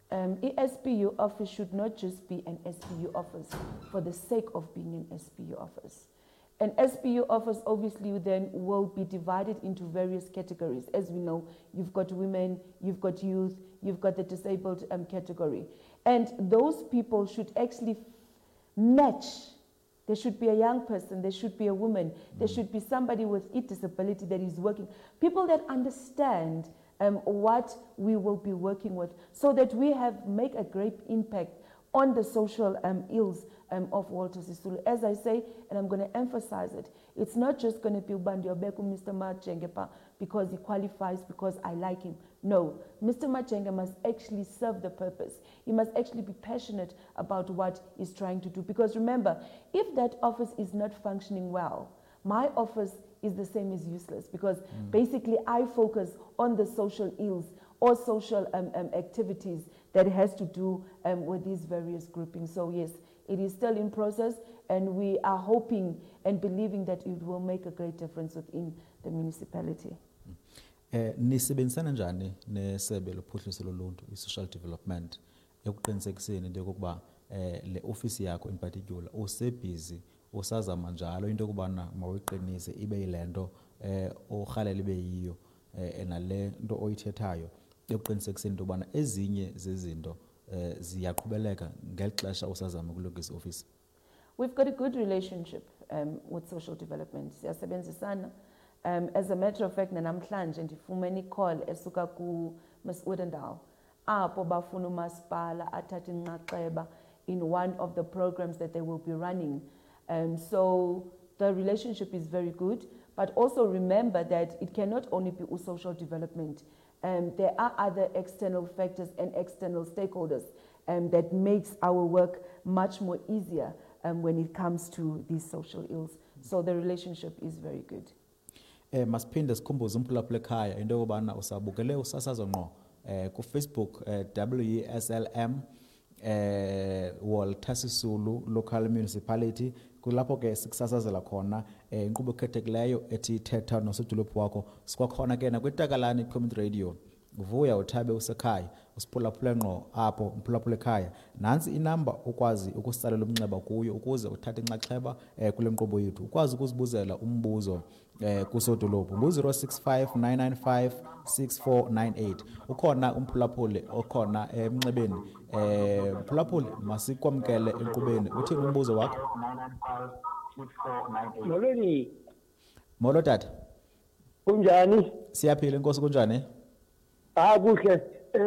SPU office should not just be an SPU office for the sake of being an SPU office. An SPU office obviously then will be divided into various categories. As we know, you've got women, you've got youth, you've got the disabled category. And those people should actually match. There should be a young person, there should be a woman, there should be somebody with a disability that is working. People that understand what we will be working with, so that we make a great impact on the social ills of Walter Sisulu. As I say, and I'm going to emphasize it, it's not just going to be Ubandi Obeku, Mr. Majenge, because he qualifies, because I like him. No, Mr. Majenge must actually serve the purpose. He must actually be passionate about what he's trying to do. Because remember, if that office is not functioning well, my office is the same as useless, because basically I focus on the social ills or social activities that has to do with these various groupings. So yes, it is still in process, and we are hoping and believing that it will make a great difference within the municipality. Nisebenzisana njani nesebe lophuhliso loluntu, i-social development, ekuqinisekiseni into yokuba le ofisi yakho in particular usebhizi usazama njalo into yokubana mawuyiqinise ibe yilento orhalela ibe yiyo nale nto oyithethayo ekuqinisekiseni into yokubana ezinye zezinto ziyaqhubeleka ngeli xesha usazama kulungisa office? We've got a good relationship with social development. Siyasebenzisana. As a matter of fact, namhlanje ndifumene call esuka ku Ms. Odendaal apho bafuna umasipala athathe inxaxheba in one of the programs that they will be running. So the relationship is very good, but also remember that it cannot only be social development. There are other external factors and external stakeholders that makes our work much more easier when it comes to these social ills. So the relationship is very good. Masiphinde sikhumbuze umphulaphula ekhaya into yokubana usabukele usasazo ngqo ku Facebook WESLM Walter Sisulu Local Municipality, kulapho ke sikusasazela khona inkqubo ekhethekileyo ethi thetha nosodolophu wakho. Sikwakhona ke nakwitakalani Community Radio, vuya uthabe usekhaya usiphulaphule ngqo apho umphulaphula ekhaya. Nansi inamba ukwazi ukusalela umnxeba kuyo ukuze uthathe inxaxheba kule nkqubo yethu, ukwazi ukuzibuzela umbuzo kusodolophu ngu-065 995 6498. Ukhona umphulaphule okhona emnxebeni. Mphulaphule, masikwamkele enkqubeni. Uthini umbuzo wakho? 995 6498. Molo tata. Kunjani? Siyaphila, inkosi, kunjani? Kuhle.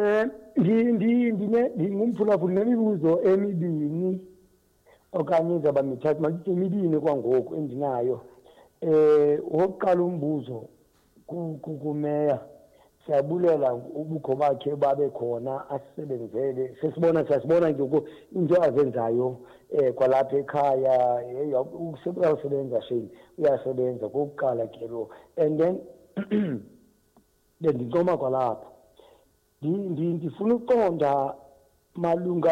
Ngingumphulaphuli nemibuzo emibini okanye izaba mithathu, makithi emibini kwangoku endinayo. Wokuqala umbuzo kumeya, siyabulela ubukho bakhe babe khona asisebenzele. Siyasibona nje into azenzayo kwalapha ekhaya, uyasebenza shame, uyasebenza kokuqala ke lo. And then bendincoma kwalapha ndifuna uqonda malunga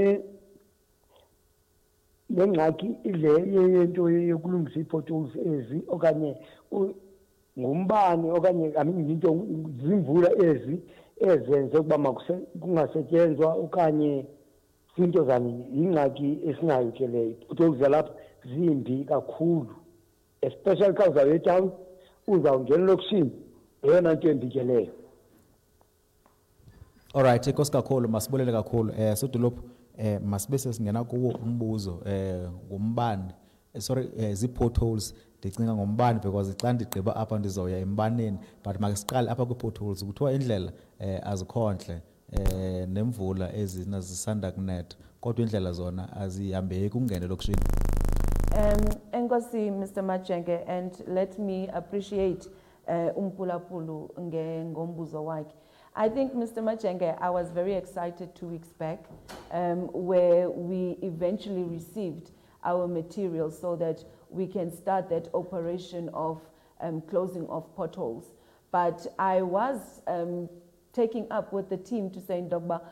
nengxaki le yento yokulungisa ii-potholes ezi, okanye ngumbane, okanye into zimvula ezi ezenze ukuba kungasetyenzwa, okanye zinto zani. Yingxaki esinayo ke leyo, potholes zalapha zimbi kakhulu, especially xa uzawuya etawuni uzawungena elokishini, yeyona nto embi ke leyo. Alright, inkosi kakhulu, masibulele kakhulu. Sodolophu masibe sesingena kuwo umbuzo ngumbane, sorry, zii-potholes. Ndicinga ngombane because xa ndigqiba apha ndizawuya embaneni, but makasiqale apha kwii-potholes. Kuthiwa indlela azikhontle nemvula ezina zisanda kunetha, kodwa indlela zona azihambeki ukungena elokishini. Enkosi, Mr. Majenge, and let me appreciate umphulaphulu ngombuzo wakhe. I think, Mr. Majenge, I was very excited 2 weeks back where we eventually received our materials so that we can start that operation of closing of potholes. But I was taking up with the team to say in Dogba,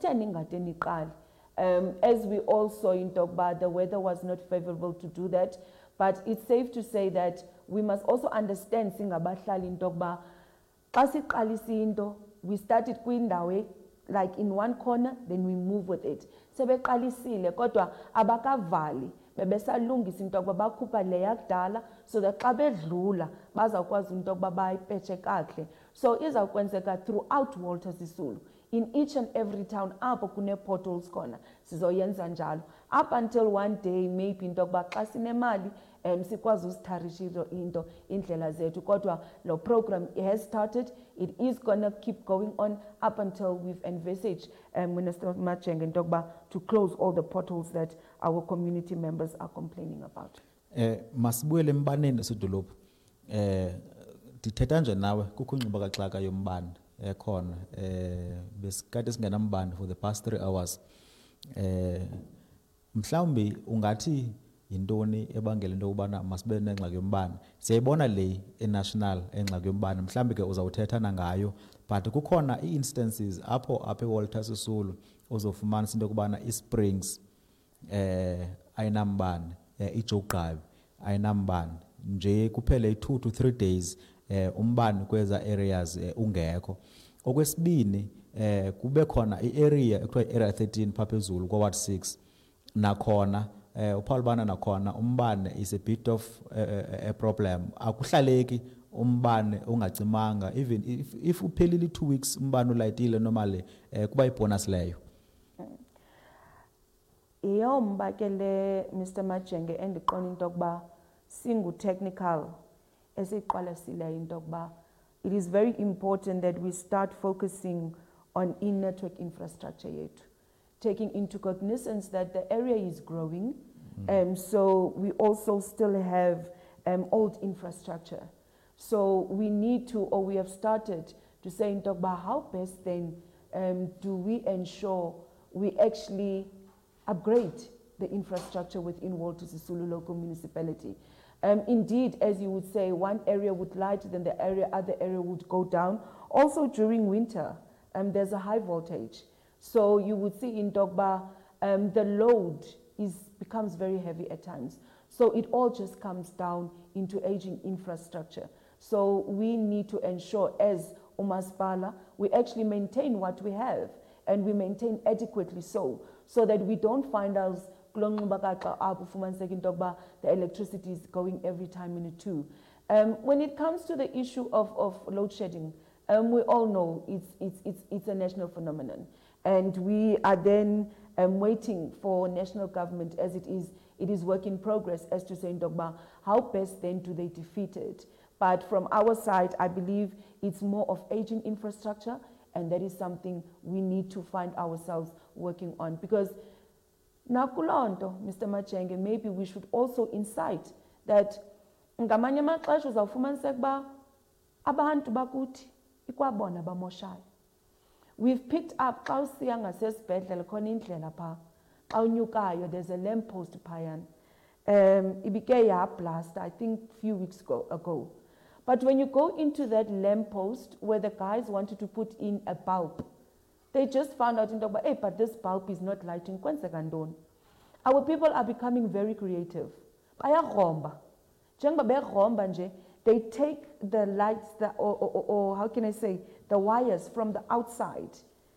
as we all saw in Dogba, the weather was not favorable to do that. But it's safe to say that we must also understand singabahlali in Dogba, we started kwindawo like in one corner, then we move with it. Sebeqalisile kodwa abakavali bebesalungisa into yokuba bakhupha le yakudala so that xa bedlula bazawukwazi into yokuba bayipetshe kakuhle. So izawukwenzeka throughout Walter Sisulu. In each and every town apho kune-potholes khona sizoyenza njalo. Up until one day maybe into yokuba xa sinemali sikwazi usitharishilo into indlela zethu kodwa lo program has started. It is gonna keep going on up until we've envisaged Minister Macheng into yokuba to close all the potholes that our community members are complaining about. Masibuyele embaneni esedolophu. Ndithetha nje nawe kukho ingxubakaxaka yombane ekhona besikade singenambane for the past 3 hours. Mhlawumbi ungathi yintoni ebangela into yokubana masibe nengxaki yombane? Siyayibona le national engxaki yombane, mhlawumbi ke uzawuthetha nangayo, but kukhona ii-instances apho eWalter Sisulu uzofumana into yokubana i-Springs ayinambane, iJogqabi ayinambane, nje kuphele 2 to 3 days umbane kweza areas ungekho. Okwesibini kube khona i-area ekuthiwa i-area 13 phaphezulu kwa Ward 6 nakhona uPaul bana nakhona umbane is a bit of a problem. Akuhlaleki umbane ungacimanga, even if uphelile 2 weeks umbane ulayitile normally kuba ibonus leyo. Iyomba ke le Mr Majenge endiqona into yokuba singu technical esiqwalasile into yokuba it is very important that we start focusing on in-network infrastructure yethu, taking into cognizance that the area is growing, so we also still have old infrastructure. So we need to, or we have started to say into about how best then do we ensure we actually upgrade the infrastructure within Walter Sisulu local municipality. Indeed, as you would say, one area would light, then the other area would go down. Also during winter, there's a high voltage. So you would see in Dogba, the load becomes very heavy at times. So it all just comes down into aging infrastructure. So we need to ensure as uMasipala, we actually maintain what we have and we maintain adequately so that we don't find ourselves the electricity is going every time in a two. When it comes to the issue of load shedding, we all know it's a national phenomenon. And we are then waiting for national government as it is work in progress as to say in Dogba, how best then do they defeat it? But from our side, I believe it's more of aging infrastructure, and that is something we need to find ourselves working on. Because nakulonto, Mr. Majenge, maybe we should also incite that ngamanye amaxesha uzawufumaniseka ukuba abantu bakuthi ikwabona bamoshayo. We've picked up xa usiya ngasesibhedlele khona indlela pha xa unyukayo there's a lamp post phayana. Ibike yablast I think a few weeks ago. But when you go into that lamp post where the guys wanted to put in a bulb, they just found out in the hey, but this bulb is not lighting. Our people are becoming very creative. They take the lights or how can I say the wires from the outside.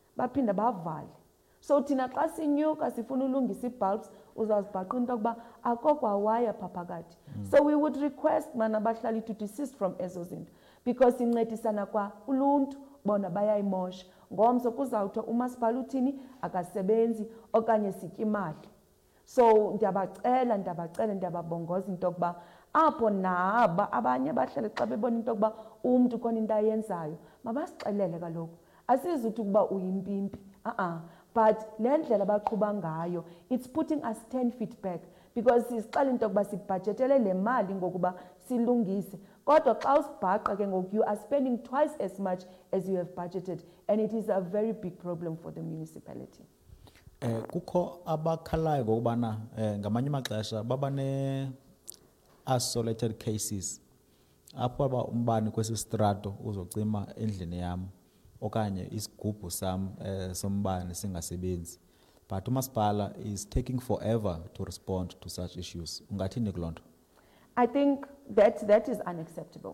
So tina xa sinyuka sifuna ulungisa ibulbs uzawuzibhaqa into yokuba akokwa wire phakathi. So we would request mana bahlali to desist from ezo zinto because incedisana kwa uluntu bona bayayimosha. Ngomso kuzawuthwa umasipala uthini akasebenzi okanye sitya imali. So ndiyababongoza into yokuba apho naba abanye bahlali xa bebona into yokuba umntu khona into ayenzayo mabasixelele kaloku asizuthi ukuba uyimpimpi but le ndlela baqhuba ngayo it's putting us 10 feet back because sisiqala into yokuba sibhajetele le mali ngokuba silungise kodwa xa usibhaqa ke ngoku you are spending twice as much as you have budgeted, and it is a very big problem for the municipality. Kukho abakhalayo ngokubana ngamanye amaxesha baba ne isolated cases apho aba umbane kwesi strato uzocima endlini yam okanye isigubhu sam sombane singasebenzi. But umasipala is taking forever to respond to such issues. Ungathini kuloo nto? I think that is unacceptable.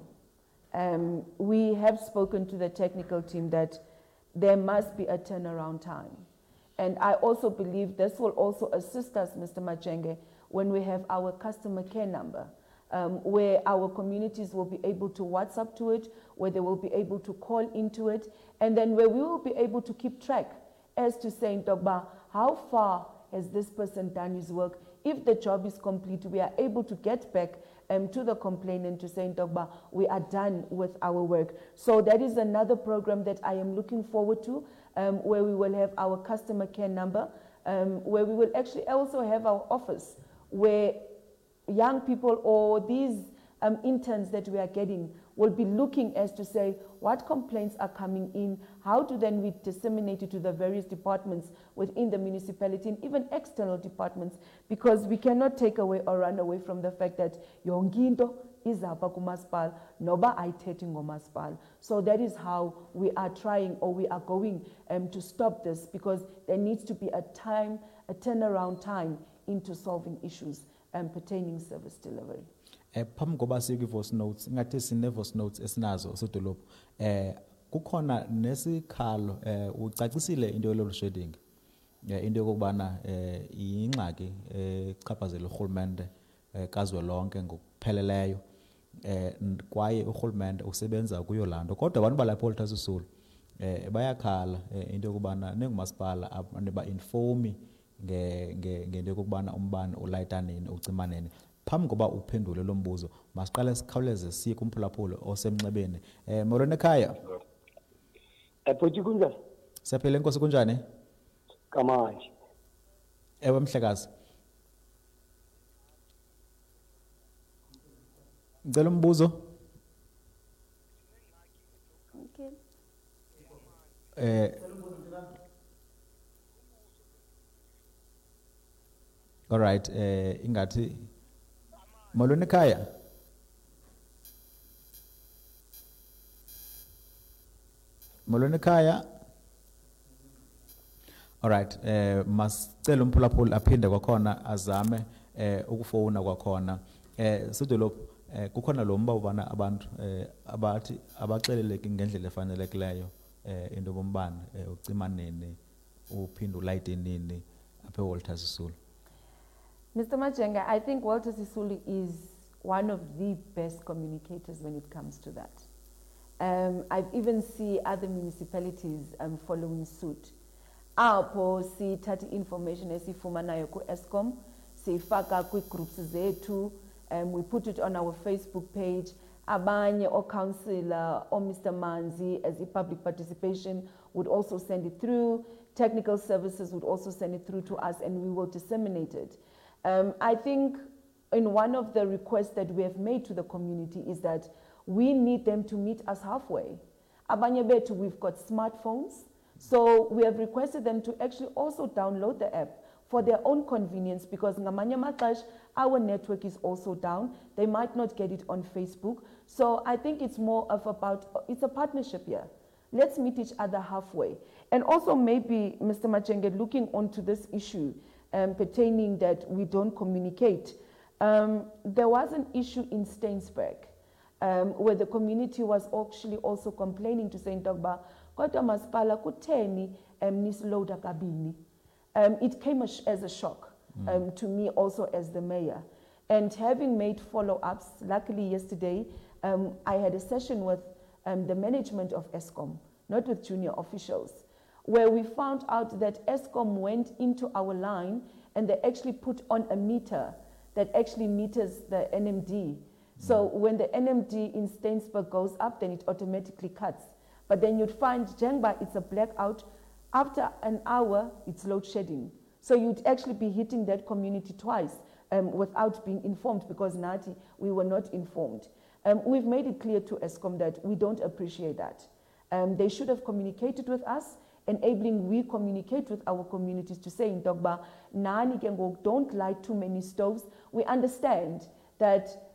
We have spoken to the technical team that there must be a turnaround time. And I also believe this will also assist us, Mr. Majenge, when we have our customer care number, where our communities will be able to WhatsApp to it, where they will be able to call into it, and then where we will be able to keep track as to say, Dogba, how far has this person done his work? If the job is complete, we are able to get back to the complainant to say, Dogba, we are done with our work. So that is another program that I am looking forward to, where we will have our customer care number, where we will actually also have our office, where young people or these interns that we are getting will be looking as to say what complaints are coming in, how do then we disseminate it to the various departments within the municipality and even external departments, because we cannot take away or run away from the fact that yonginto izapha kumasipala noba ayithethi ngomasipala. So that is how we are trying, or we are going to stop this, because there needs to be a turnaround time into solving issues pertaining service delivery. Phambi koba sikwi voice notes ngathi sine voice notes esinazo sedolophu kukhona nesikhalo ucacisile into yelo shedding into yokubana ingxaki echaphazela urhulumente kazwelonke ngokupheleleyo kwaye urhulumente usebenza kuyo laa nto, kodwa abantu balapha eWalter Sisulu bayakhala into yokubana nengumasipala ba-informi ngento yokubana umbane ulayita nini ucima nini. Phambi koba uphendule lo mbuzo masiqale sikhawuleze siye kumphulaphula osemnxebeni. Molweni ekhaya. Bhuti kunjani? Siyaphila enkosi, kunjani? Kamanje. Ewe mhlekazi. Ngicela umbuzo. Okay. All right, ingathi molweni ekhaya. Molweni ekhaya. All right, masicela umphulaphula aphinde kwakhona azame ukufowuna kwakhona. Sidolophu kukhona lo mba ubana abantu abathi abaxeleleki ngendlela efanelekileyo into bombane ucima nini uphinde ulayite nini apha eWalter Sisulu. Mr. Majenga, I think Walter Sisulu is one of the best communicators when it comes to that. I've even seen other municipalities following suit. Apho sithatha information esifumanayo ku Eskom, sifaka kwi groups zethu, we put it on our Facebook page. Abanye or councillor or Mr. Manzi as a public participation would also send it through. Technical services would also send it through to us, and we will disseminate it. I think in one of the requests that we have made to the community is that we need them to meet us halfway. Abanye betu, we've got smartphones, so we have requested them to actually also download the app for their own convenience, because ngamanye maxesha our network is also down. They might not get it on Facebook. So I think it's more of it's a partnership here. Let's meet each other halfway. And also maybe, Mr. Majenge, looking onto this issue pertaining that we don't communicate. There was an issue in Stainsburg where the community was actually also complaining to St. Dogba, kodwa masipala kutheni nisloada kabini. It came as a shock to me also as the mayor. And having made follow-ups, luckily yesterday, I had a session with the management of Eskom, not with junior officials, where we found out that Eskom went into our line and they actually put on a meter that actually meters the NMD. So when the NMD in Stainsburg goes up, then it automatically cuts. But then you'd find Jengba, it's a blackout. After an hour, it's load shedding. So you'd actually be hitting that community twice without being informed, because Nati, we were not informed. We've made it clear to Eskom that we don't appreciate that. They should have communicated with us, enabling we communicate with our communities to say in Dogba, Nani Kengo, don't light too many stoves. We understand that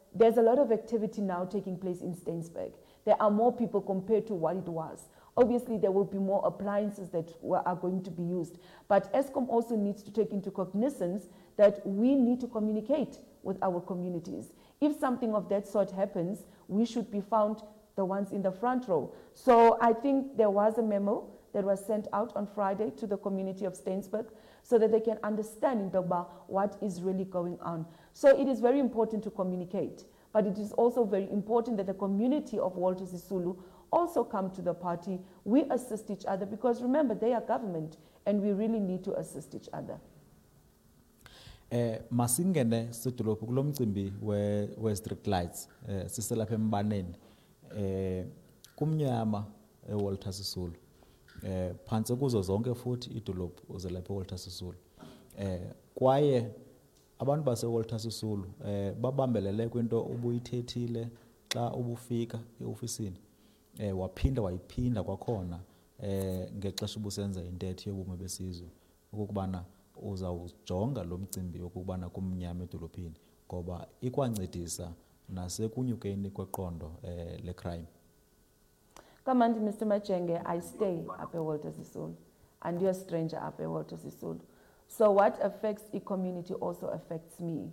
there's a lot of activity now taking place in Stensburg. There are more people compared to what it was. Obviously, there will be more appliances that are going to be used. But ESCOM also needs to take into cognizance that we need to communicate with our communities. If something of that sort happens, we should be found the ones in the front row. So I think there was a memo that was sent out on Friday to the community of Stensburg so that they can understand in Dogba what is really going on. So it is very important to communicate, but it is also very important that the community of Walter Sisulu also come to the party. We assist each other because remember, they are government and we really need to assist each other. Masingene sidolophu kulomcimbi we street lights siselapha embaneni kumnyama eWalter Sisulu phansi kuzo zonke futhi idolophu uzelapha eWalter Sisulu kwaye abantu baseWalter Sisulu babambelele kwinto ubuyithethile xa ubufika eofisini wayiphinda kwakhona ngexesha ubusenza intetho yobume besizwe ukubana uzawujonga lo mcimbi ukubana kumnyama edolophini ngoba ikwancedisa nasekunyukeni kweqondo le crime. Kamandi Mr. Majenge, I stay up at Walter Sisulu and you're a stranger up at Walter Sisulu. So what affects the community also affects me.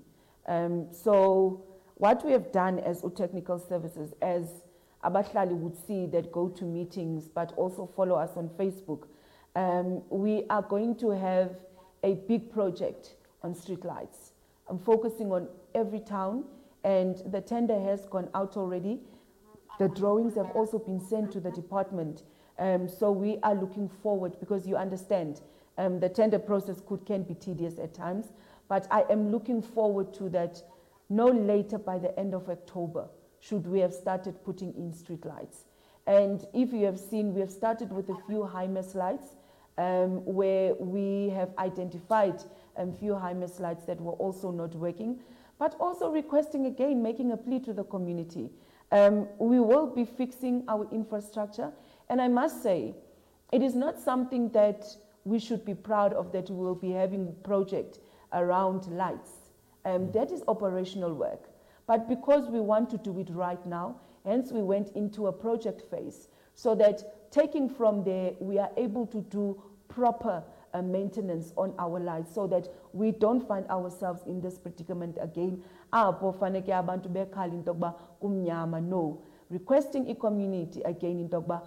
So what we have done as technical services, as Abahlali would see that go to meetings but also follow us on Facebook, we are going to have a big project on streetlights. I'm focusing on every town and the tender has gone out already. The drawings have also been sent to the department. So we are looking forward because you understand the tender process can be tedious at times, but I am looking forward to that no later by the end of October should we have started putting in streetlights. And if you have seen, we have started with a few high-mast lights where we have identified a few high-mast lights that were also not working, but also requesting again, making a plea to the community. We will be fixing our infrastructure, and I must say, it is not something that we should be proud of that we will be having a project around lights. That is operational work. But because we want to do it right now, hence we went into a project phase, so that taking from there, we are able to do proper maintenance on our lights so that we don't find ourselves in this predicament again. No. Requesting a community again in Dogba,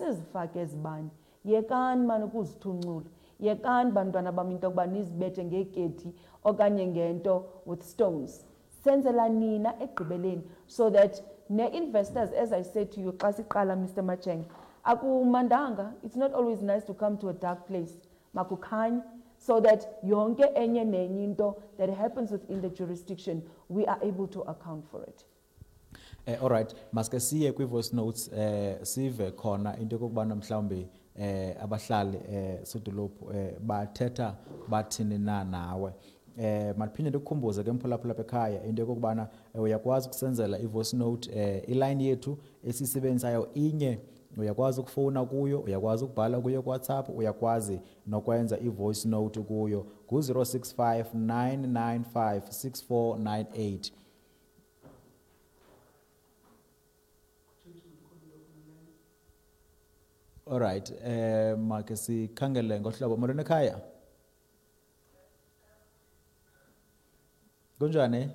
yekan manukuzithunqula yekan bantwana bami intokubana nizibethe ngeketi okanye ngento with stones senzela nina ekugqibeleni so that ne-investors, as I said to you xa siqala Mr. Majeng, akumandanga, it's not always nice to come to a dark place, makukhanya, so that yonke enye nenye into that happens within the jurisdiction we are able to account for it. All right, maske siye kwi-voice notes sive khona into yokubana mhlawumbe abahlali sedolophu bathetha bathini na nawe. Maliphinde ndikukhumbuze ke mphulaphula ekhaya into yokubana uyakwazi ukusenzela i-voice note iline yethu esisebenzayo inye, uyakwazi ukufona kuyo, uyakwazi ukubhala kuyo kuWhatsApp, uyakwazi nokwenza i-voice note kuyo ku-065 995 6498. All right, make sikhangele ngohlobo molweni ekhaya. Kunjani?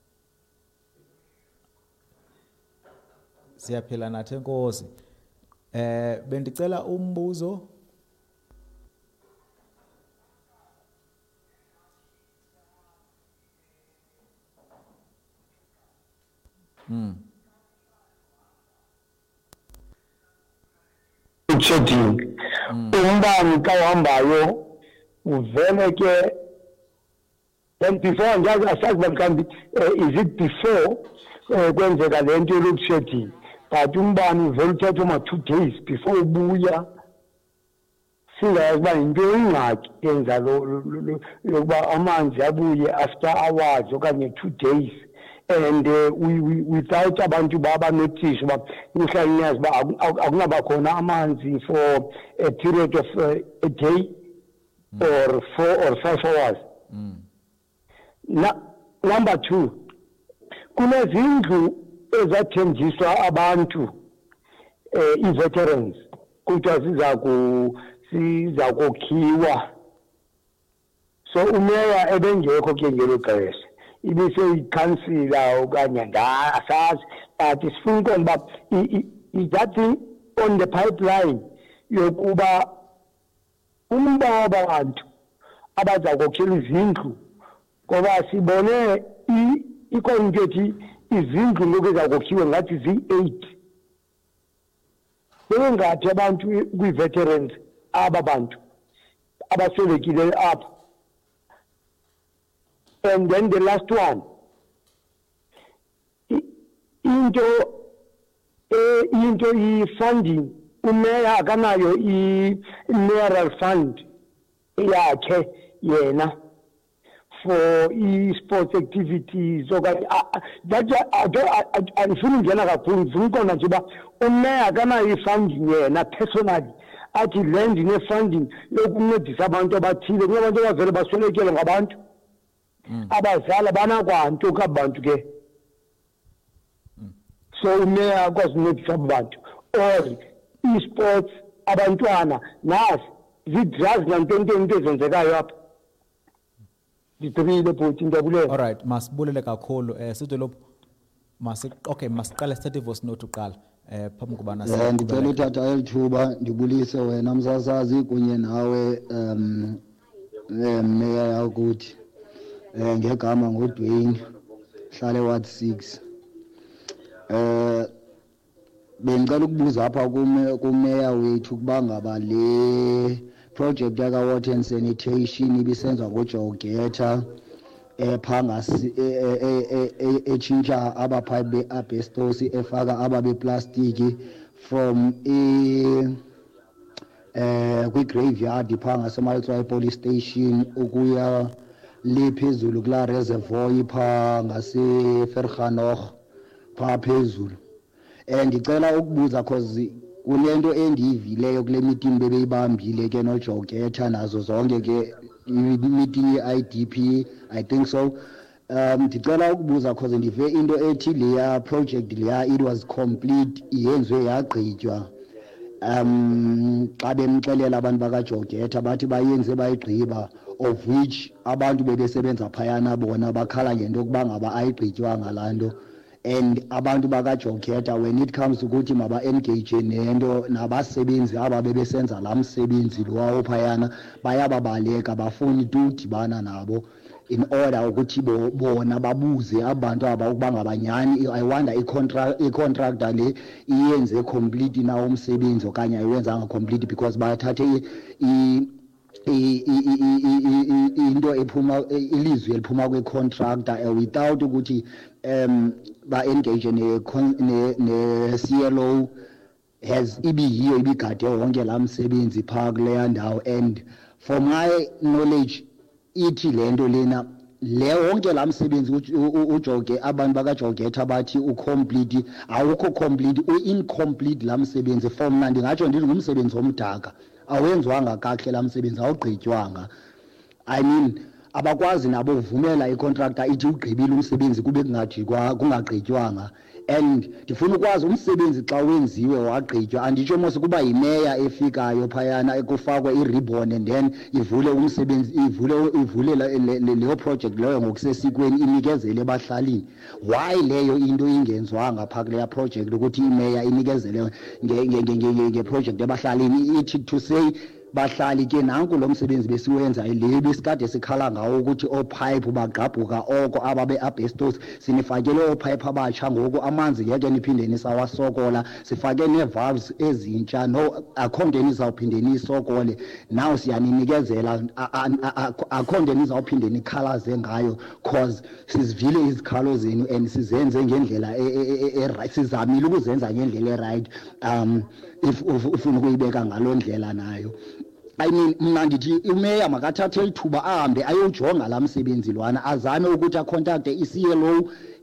Siyaphila nathi enkosi. Bendicela umbuzo. Setting umbani kahambayo uvele ke then before njazi asazi mkambi is it before kwenzeka lento load setting but umbani uvele uthatha ma 2 days before ubuya singayazi ba into ingxaki yenza lo yokuba amanzi abuye after hours okanye 2 days. And without abantu baba notice ba inhlanyazi ba akunaba khona amanzi for a period of a day or 4 or 5 hours. Number 2, kunezindlu ezathenjiswa abantu i-veterans kuthiwa siza kokhiwa. So umeya ebengekho ke ngelo xesha ibiseyikhansila okanye asazi, but sifuna uqonda uba is that thing on the pipeline yokuba umba wabantu abaza kokhela izindlu, ngoba sibone ikhona into ethi izindlu ngoku ezakokhiwe ngathi zi-8. Bengathi abantu kwi-veterans aba bantu abaswelekile apha. And then the last one, into i-funding, umeya akanayo i-mayoral fund yakhe yena for i-sports activities okanye andifuni ungena kakhulu, ndifuna uqonda nje uba umeya akanayo i-funding yena personally athi le ndine-funding yokuncedisa abantu abathile. Kunabantu abavele baswelekele ngabantu abazala banakwanto kaba bantu ke. So umeya akwazi uncedisa abo bantu or i-sports abantwana nasi zi-drugs nantoni into ezenzekayo apha. Ngidibile bhuti ngiyabulele. All right, masibulele kakhulu. Sidolophu masiqale sithathe ivoice note uqala. Phambi kubana ndicela uthatha elithuba ndibulise wena msasazi kunye nawe meya yakuthi ngegama ngoDwayne hlale Ward 6. Bengicela ukubuza apha kumeya wethu kuba ngaba le project yaka water and sanitation ibisenza ngoJogeta phangasi echinja abaphayiphi beasbestos efaka ababeplastiki from kwi-graveyard phangasi eMaltswayo police station ukuya le phezulu kula reservoir ipha ngase-Vergenoeg pha phezulu. Ndicela ukubuza cause kunento endiyivileyo kule meeting bebeyibambile ke noJogeta nazo zonke ke meeting ye-IDP, I think so. Ndicela ukubuza cause ndive into ethi leya project leya it was complete, yenziwe yagqitywa. Xa bemxelela abantu bakaJogeta bathi bayenze bayigqiba, of which abantu bebesebenza phayana bona bakhala ngento yokuba ngaba ayigqitywanga laa nto. And abantu bakaJogeta when it comes ukuthi maba-engage nento nabasebenzi aba bebesenza laa msebenzi lowawo phayana bayababaleka, bafuni tu udibana nabo in order ukuthi bona babuze abantu aba ukuba ngabanyani. I wonder i-contractor le iyenze complete na umsebenzi okanye ayewenzanga complete because bathathe into ephuma ilizwi eliphuma kwe-contractor without ukuthi ba-engage ne-CLO has ibiyiyo ibigade wonke laa msebenzi phaa kuleya ndawo. And for my knowledge ithi le nto lena le wonke laa msebenzi abantu bakaJogeta bathi ucomplete, awukho complete, u-incomplete laa msebenzi. For mna ndingatsho ndithi ngumsebenzi omdaka, awenziwanga kakuhle laa msebenzi, awugqitywanga. I mean abakwazi nabo uvumela i-contractor ithi ugqibile umsebenzi kube kungagqitywanga. And ndifuna ukwazi umsebenzi xa wenziwe wagqitywa, anditsho mose kuba yimeya efikayo phayana ekufakwe i-ribbon and then ivule umsebenzi, ivule leyo project leyo ngokusesikweni inikezele ebahlalini. Why leyo into ingenzwanga phaa kuleya project ukuthi imeya inikezele ngeproject ebahlalini? Ithi to say bahlali ke nanku lo msebenzi besiwenza le besikade sikhala ngawo ukuthi oopipe bagqabhuka oko ababe-asbestos, sinifakele oopipe abatsha ngoku amanzi ngeke niphinde nisawasokola, sifake nee-valves ezintsha, no akho nto nizawuphinde niyisokole. Now siyaninikezela, akho nto nizawuphinde nikhalaze ngayo cause sizivile izikhalo zenu and sizenze ngendlela e-right, sizamile ukuzenza ngendlela e-right. If ufuna ukuyibeka ngaloo ndlela nayo, I mean mna ndithi umeya makathathe ithuba ahambe ayojonga laa msebenzi lwana, azame ukuthi acontakte i-CLO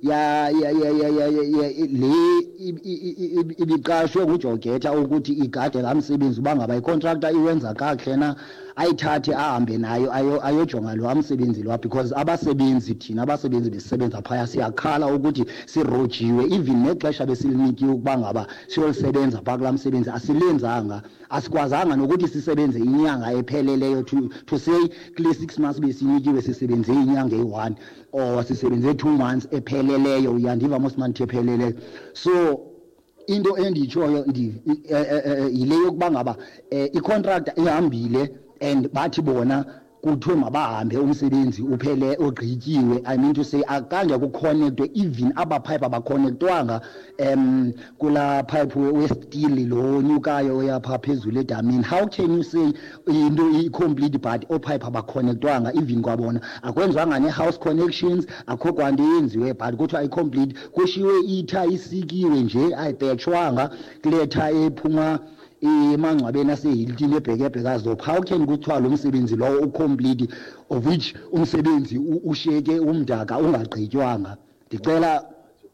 ibiqashwe nguJogeta ukuthi igade lamsebenzi bangaba icontractor iwenza kahle na ayithathe ahambe nayo ayojonga lo amsebenzi lo because abasebenzi thina abasebenzi besebenza phaya siyakhala ukuthi sirojiwe even nexesha besilinikiwe ukuba ngaba siyolisebenza pha kulamsebenzi asilenzanga asikwazanga nokuthi sisebenze inyanga epheleleyo to say kule 6 months besinikiwe sisebenze inyanga eyi-1 or sisebenze 2 months epheleleyo uyandiva mosimanthi epheleleyo so into enditshoyo yile yokuba ngaba icontractor ihambile and bathi bona kuthiwe mabahambe umsebenzi uphele ogqityiwe I mean to say akange kuconnectwe even abapipe abaconnectwanga kula pipe westeel lo nyukayo oyapha phezulu edamini how can you say into i-complete but opipe abaconnectwanga even kwabona akwenzwanga ne-house connections akho kwanto yenziwe but kuthiwa i-complete kushiwe itha isikiwe nje ayibhetshwanga kuletha ephuma emangcwabeni asehilton ebhekebhekazo how can kuthiwa lo msebenzi lowo ucomplete of which umsebenzi ushiyeke umdaka ungagqitywanga ndicela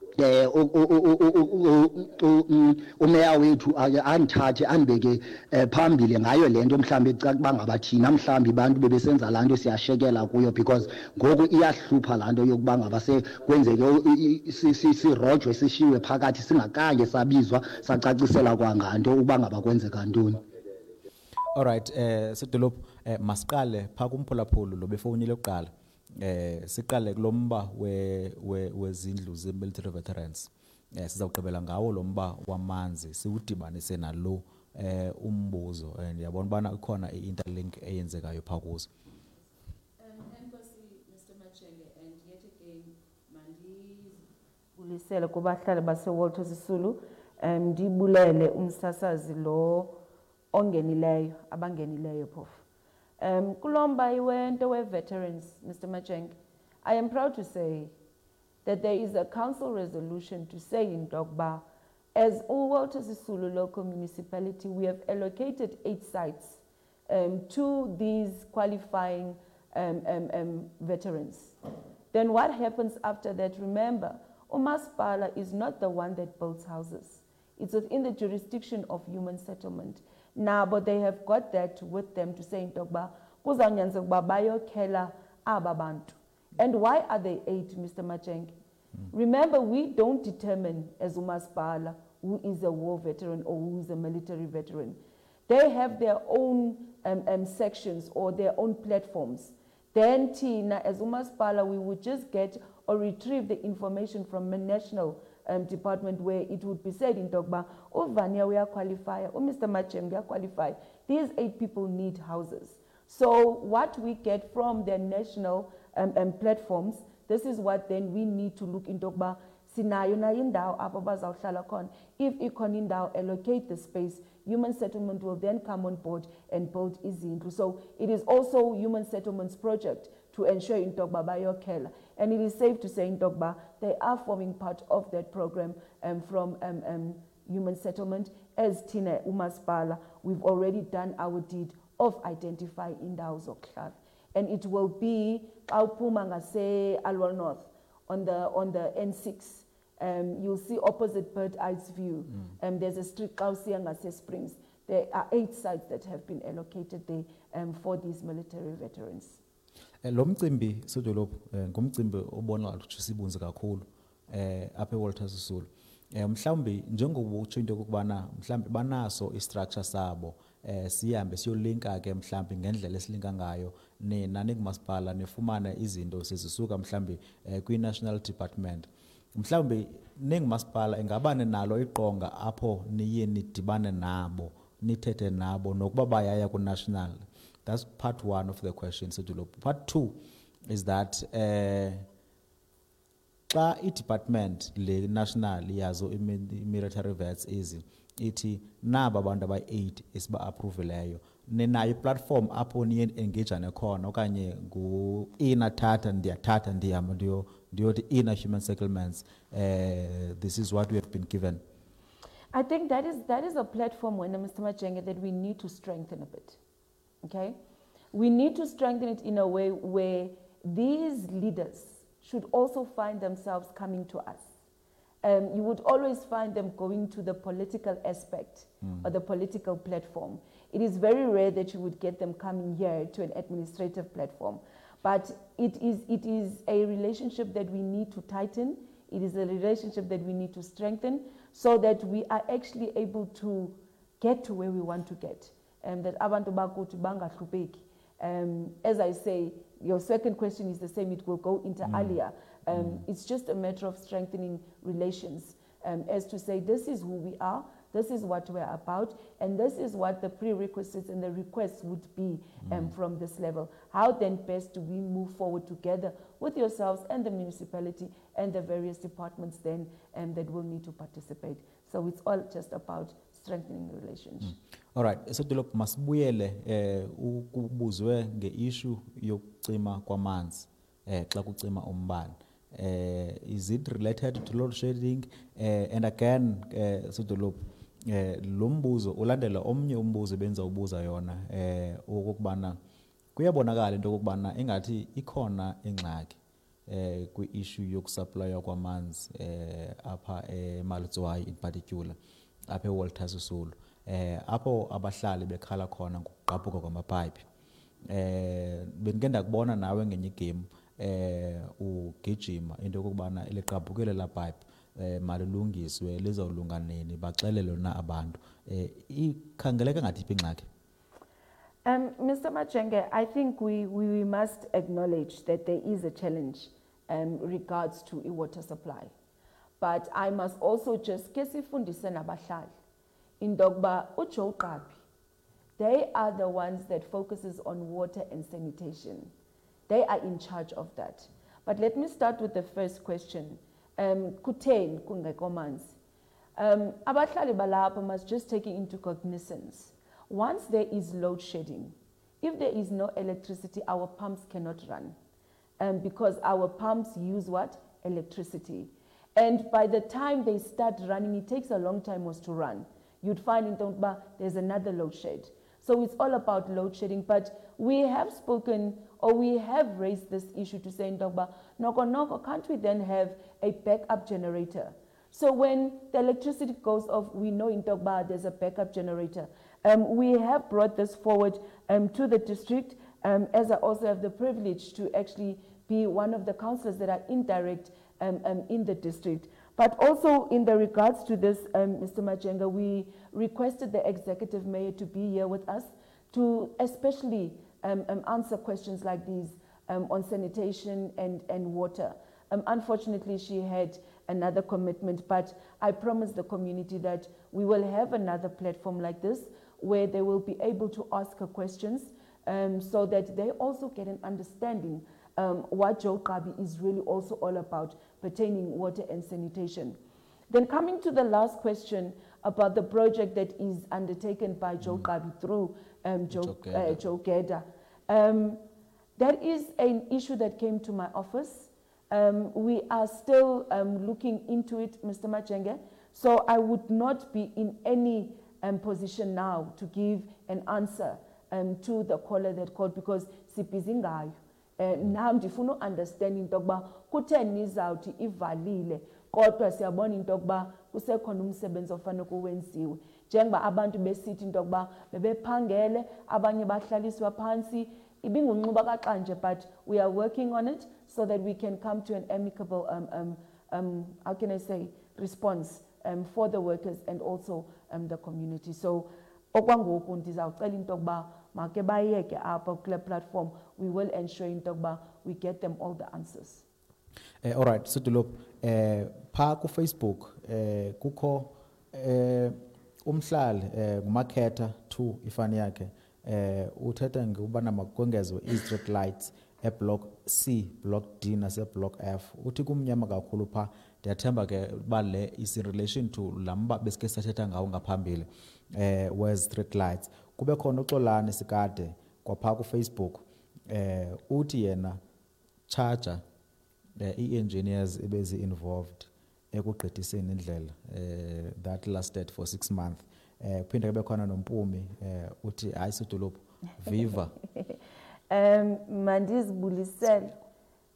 umeya wethu andithathe andibeke phambili ngayo lento mhlambe ecaka bangabathina mhlambe abantu bebesenza lanto siyashekela kuyo because ngoku iyahlupha lanto yokuba ngaba sekwenzeke sirojwe sishiwe phakathi singakange sabizwa sacacisela kwanganto uba ngaba kwenzeka ntoni. Alright, Sedolophu masiqale pha kumphulaphulu lo befonile oqala. Siqale kulomba wezindlu ze-military veterans. Sizawugqibela ngawo lomba wamanzi siwudibanise nalo umbuzo and yabona bana ikhona i-interlink eyenzekayo pha kuzo. Enkosi Mr. Machenge and yet again mandibulisele kubahlali base-Walter Sisulu ndibulele umsasazi lo ongenileyo abangenileyo phofu. Kulomba iwento we-veterans, Mr. Macheng, I am proud to say that there is a council resolution to say in Dogba, as Walter Sisulu local municipality, we have allocated 8 sites to these qualifying veterans. Then what happens after that? Remember, Umasipala is not the one that builds houses. It's within the jurisdiction of human settlement. Now, but they have got that with them to say in Togba, and why are they 8, Mr. Macheng? Remember, we don't determine as Umasipala who is a war veteran or who is a military veteran. They have their own sections or their own platforms. Then Tina, as Umasipala, we would just get or retrieve the information from the national department where it would be said in Dogba, oh Vanya, we are qualified, oh Mr. Machem, we are qualified. These 8 people need houses. So what we get from their national platforms, this is what then we need to look in Dogba. Sinayo na indawo apho bazawuhlala khona. If ikhona indawo, allocate the space. Human settlement will then come on board and build izindlu. So it is also human settlement's project to ensure in Dogba bayokhela. And it is safe to say in Dogba, they are forming part of that program from human settlement. As Tina Umasipala, we've already done our deed of identifying indawo zokuhlala. And it will be Aupuma ngase Alwal North on the N6. You'll see opposite Bird Eyes View. There's a street Kausia ngase Springs. There are 8 sites that have been allocated there for these military veterans. Lo mcimbi Sedolophu ngumcimbi obonakala ukuthi sibunze kakhulu apha eWalter Sisulu. Mhlawumbe njengoba utsho into kokubana mhlawumbe banaso istructure sabo sihambe siyolinka ke mhlawumbe ngendlela esilinka ngayo nani kumasipala nefumana izinto sezisuka mhlawumbe kwi-national department. Mhlawumbe ningumasipala ingabane nalo iqonga apho niye nidibane nabo nithethe nabo nokuba bayaya ku-national. That's part 1 of the question, Sedolophu. Part 2 is that xa i-department le national yazo military vets ithi naba abantu abayi-8 esiba-approvileyo ninayo i-platform apho niye engagane khona okanye ina thatha ndiyathatha ndihamba ndiyothi ina human settlements this is what we have been given. I think that is a platform, when Mr. Machenge, that we need to strengthen a bit. Okay? We need to strengthen it in a way where these leaders should also find themselves coming to us. You would always find them going to the political aspect or the political platform. It is very rare that you would get them coming here to an administrative platform. But it is a relationship that we need to tighten. It is a relationship that we need to strengthen so that we are actually able to get to where we want to get. That abantu bakuthi bangahlupeki. As I say, your second question is the same, it will go inter alia. It's just a matter of strengthening relations as to say, this is who we are, this is what we're about, and this is what the prerequisites and the requests would be from this level. How then best do we move forward together with yourselves and the municipality and the various departments then that will need to participate. So it's all just about strengthening relations. All right, so Dilop masibuyele ukubuzwe nge-issue yokucima kwamanzi xa kucima umbane. Is it related to load shedding? And again, so Dilop lo mbuzo ulandela omnye umbuzo benza ubuza yona okubana kuyabonakala into okubana ingathi ikhona ingxaki kwi-issue yokusupply kwamanzi apha eMalitswayi in particular apha eWalter Sisulu. Apho abahlali bekhala khona ngokugqabhuka kwamapipe. Bengike ndakubona nawe ngenye igame ugijima into okubana ilegqabhukile la pipe malilungiswe lizawulunga nini baxelele na abantu ikhangeleka ngathi iphi ingxaki. Mr. Majenge, I think we must acknowledge that there is a challenge regards to water supply. But I must also just kesifundise nabahlali indogba uJoe Gqabi. They are the ones that focuses on water and sanitation. They are in charge of that. But let me start with the first question. Kutheni kungekho manzi? Abahlali balapha must just take it into cognizance. Once there is load shedding, if there is no electricity, our pumps cannot run. Because our pumps use what? Electricity. And by the time they start running, it takes a long time to run. You'd find in Tonba, there's another load shed. So it's all about load shedding. But we have spoken, or we have raised this issue to say in Tonba, noko, can't we then have a backup generator? So when the electricity goes off, we know in Tonba there's a backup generator. We have brought this forward to the district, as I also have the privilege to actually be one of the councillors that are indirect in the district. But also in the regards to this, Mr. Majenga, we requested the executive mayor to be here with us to especially answer questions like these on sanitation and water. Unfortunately, she had another commitment, but I promised the community that we will have another platform like this where they will be able to ask her questions so that they also get an understanding what Joe Gqabi is really also all about pertaining water and sanitation. Then coming to the last question about the project that is undertaken by Joe Gqabi through Joe Geda. That is an issue that came to my office. We are still looking into it, Mr. Majenge. So I would not be in any position now to give an answer to the caller that called because sibhizi ngayo. Now ndifuna understand into okuba kutheni nizawuthi ivalile kodwa siyabona into okuba kusekhona umsebenzi ofana kuwenziwe njengoba abantu besithi into okuba bebephangele abanye bahlaliswa phansi ibingunquba kaxanje, but we are working on it so that we can come to an amicable how can I say response for the workers and also the community. So okwangoku ndizawucela into okuba make bayeke apha kule platform, we will ensure into okuba we get them all the answers. All right, so Dilop, pha ku Facebook kukho umhlali ngumakhetha 2 ifani yakhe uthetha ngubana makongezwe i-street lights eblock C, block D nase block F. Uthi kumnyama kakhulu pha, ndiyathemba ke ba le is in relation to lamba besike sathetha ngawo ngaphambili where's street lights. Kube khona uXolani Sikade kwapha ku Facebook uthi yena charger i-engineers ebezi involved ekugqithiseni indlela that lasted for 6 months. Phinde kube khona noMpumi uthi hayi Sidolophu viva. Mandizibulisele.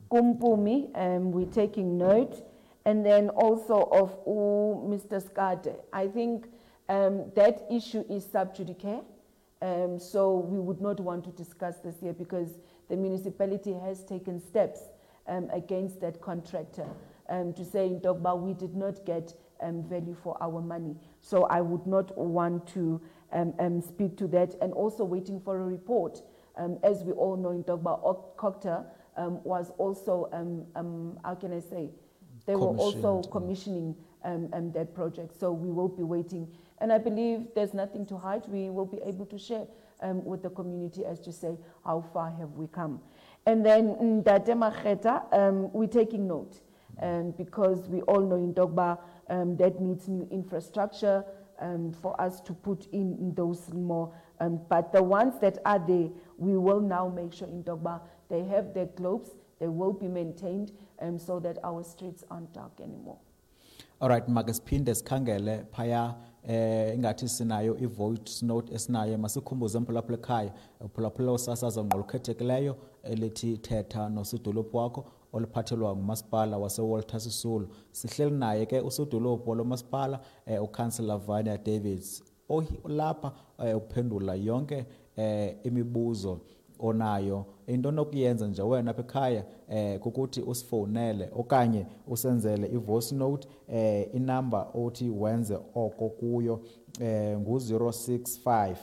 Kumpumi, we're taking note. And then also of Mr. Skade. I think that issue is sub judice. So we would not want to discuss this here because the municipality has taken steps against that contractor to say in Dogba we did not get value for our money. So I would not want to speak to that, and also waiting for a report. As we all know in Dogba, COGTA was also, how can I say, they were also commissioning that project. So we will be waiting. And I believe there's nothing to hide. We will be able to share with the community as to say how far have we come. And then Ndate Mageta, we're taking note because we all know in Dogba that needs new infrastructure for us to put in those more. But the ones that are there, we will now make sure in Dogba they have their globes, they will be maintained so that our streets aren't dark anymore. All right, makasiphinde sikhangele phaya ingathi sinayo i-voice note esinayo masikhumbuze mphulaphula ekhaya uphulaphula usasaza ngqolukhethekileyo elithi thetha nosodolophu wakho oluphathelwa ngumasipala waseWalter Sisulu. Sihleli naye ke usodolophu lomasipala uCouncillor Vania Davids lapha ukuphendula yonke imibuzo onayo. Into nokuyenza nje wena apha ekhaya kukuthi usifonele okanye usenzele i-voice note inamba othi wenze oko kuyo ngu-065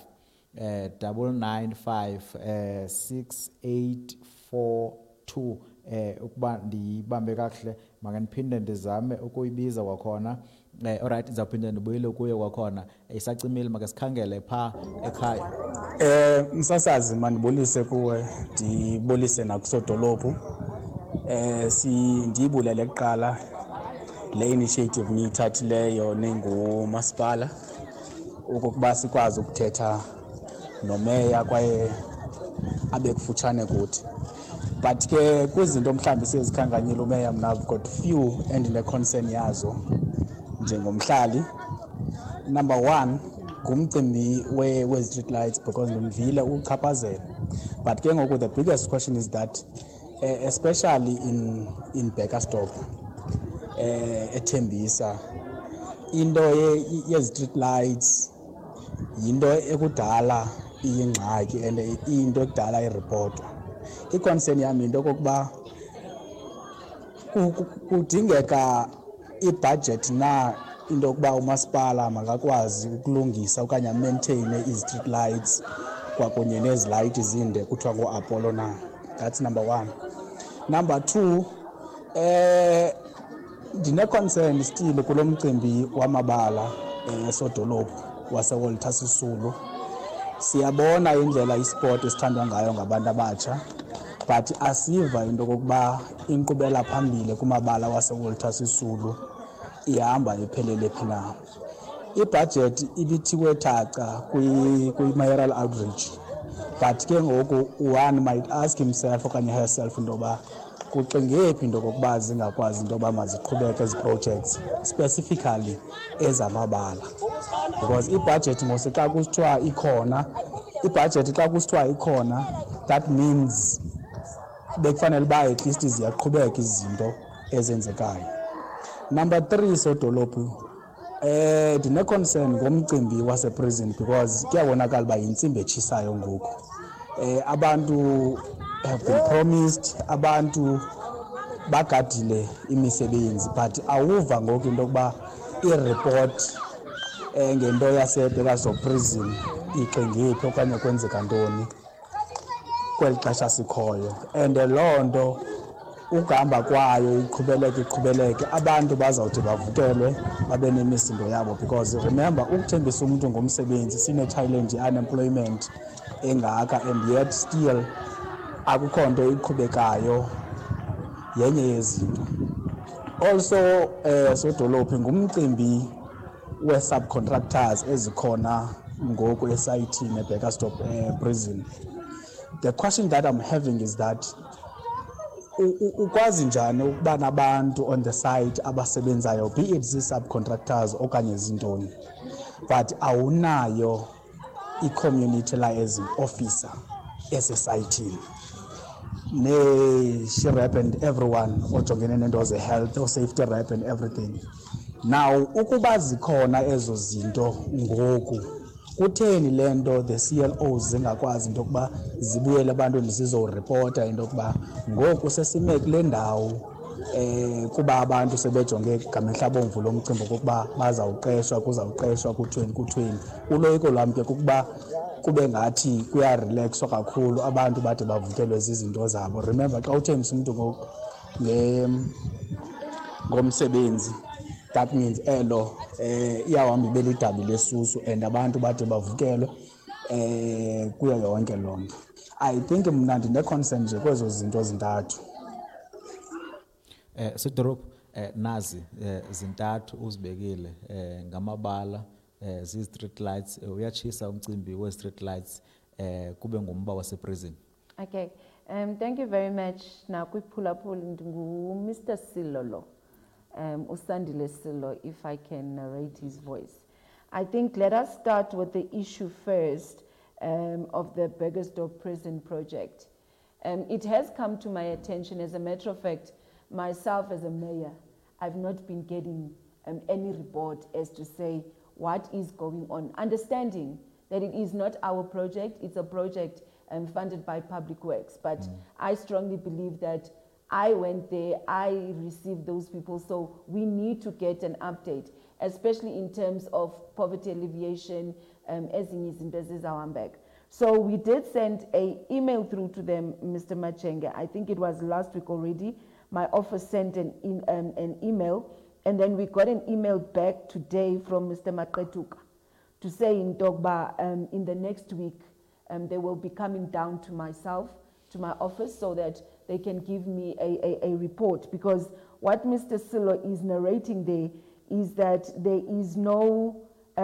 995 6842 ukuba ndiyibambe kakuhle makandiphinde ndizame ukuyibiza kwakhona. Alright, ndizawuphinde ndibuyele kuyo kwakhona isacimile makasikhangele pha ekhaya. Msasazi mandibulise kuwe, ndibulise nakusodolophu. Ndiyibulele kuqala le initiative niyithathileyo ningumasipala ukuba sikwazi ukuthetha nomeya kwaye abe kufutshane kuthi. But ke kwizinto mhlawumbi sizikhankanyile umeya mna I've got few endine-concern yazo njengomhlali. Number one, ngumcimbi we-street lights because ndimvile uchaphazela. But ke ngoku the biggest question is that especially in Bakerstop, eThembisa, into ye-street lights yinto ekudala iyingxaki and into ekudala iripotwa. I-concern yami into kokuba kudingeka i-budget na into yokuba umasipala makakwazi ukulungisa okanye maintaine i-street lights kwakunye nezi light zinde kuthiwa ngo-Apollo na. That's number one. Number two, ndine-concern still kulo mcimbi wamabala esodolophu waseWalter Sisulu. Siyabona indlela isport esithandwa ngayo ngabantu abatsha, but asiva into kokuba inkqubela phambili kumabala waseWalter Sisulu ihamba iphelele phi na. I-budget ibithiwe thaca kwi-mayoral outreach, but ke ngoku one might ask himself okanye herself into yoba kucingephi into kokuba zingakwazi into yoba maziqhubeke ezi projects specifically ezamabala. Because i-budget mose xa kusithiwa ikhona, i-budget xa kusithiwa ikhona, that means bekufanele uba at least ziyaqhubeka izinto ezenzekayo. Number three, sodolophu, ndine-concern ngomcimbi waseprison because kuyabonakala uba yintsimbi etshisayo ngoku. Abantu have been promised, abantu bagadile imisebenzi, but awuva ngoku into yokuba i-report ngento yaseBakerstop prison ixingephi okanye kwenzeka ntoni kweli xesha sikhoyo. And loo nto ukuhamba kwayo iqhubeleke abantu bazawuthi bavukelwe babe nemisindo yabo, because remember ukuthembisa umuntu ngomsebenzi sine-challenge unemployment engaka, and yet still akukho nto iqhubekayo yenye yezinto. Also sodolophu ngumcimbi we-subcontractors ezikhona ngoku esayithini eBakerstop prison. The question that I'm having is that ukwazi njani ukuba nabantu on the site abasebenzayo, be it zii-subcontractors okanye zintoni, but awunayo i-community liaison officer esesayithini. she rep and everyone ojongene nento ze-health, safety rep and everything. Now, ukuba zikhona ezo zinto ngoku, kutheni le nto the CLOs zingakwazi into yokuba zibuyele ebantwini zizoripota into yokuba ngoku sesime kule ndawo kuba abantu sebejonge ngamehla bomvu lo mcimbi okokuba bazawuqeshwa kuzawuqeshwa kuthweni. Uloyiko lwam ke kukuba kube ngathi kuyarelaxwa kakhulu, abantu bade bavukelwe zizinto zabo. Remember, xa uthembisa umntu ngomsebenzi, that means elo iyawuhamba ibe lidabi lesusu and abantu bade bavukelwe kuyo yonke loo nto. I think mna ndine-concern nje kwezo zinto zintathu. Sidorop nazi zintathu uzibekile ngamabala zi-street lights, uyatshisa umcimbi we-street lights kube ngumba wase-prison. Okay, thank you very much. Now, kwiphulaphula Mr. Silolo, Usandile Silo, if I can narrate his voice. I think let us start with the issue first of the Burgersdorp prison project. It has come to my attention, as a matter of fact, myself as a mayor, I've not been getting any report as to say what is going on, understanding that it is not our project, it's a project funded by Public Works. But I strongly believe that I went there, I received those people, so we need to get an update, especially in terms of poverty alleviation, as in Zizawambek. So we did send an email through to them, Mr. Machenge. I think it was last week already. My office sent an email, and then we got an email back today from Mr. Maqetuka to say in Dogba, in the next week, they will be coming down to myself, to my office, so that they can give me a report. Because what Mr. Silo is narrating there is that there is no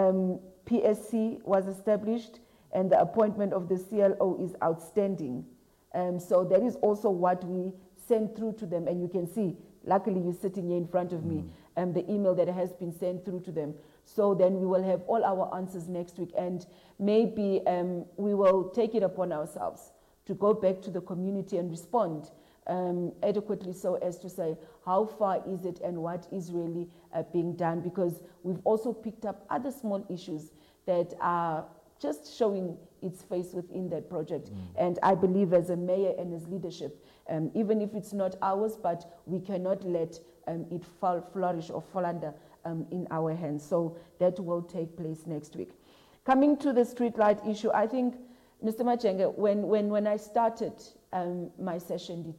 PSC was established, and the appointment of the CLO is outstanding. So that is also what we sent through to them, and you can see, luckily you're sitting here in front of me, the email that has been sent through to them. So then we will have all our answers next week, and maybe we will take it upon ourselves to go back to the community and respond adequately, so as to say how far is it and what is really being done, because we've also picked up other small issues that are just showing its face within that project. And I believe as a mayor and as leadership, even if it's not ours, but we cannot let it flourish or fall under in our hands. So that will take place next week. Coming to the streetlight issue, I think, Mr. Machenge, when I started my session,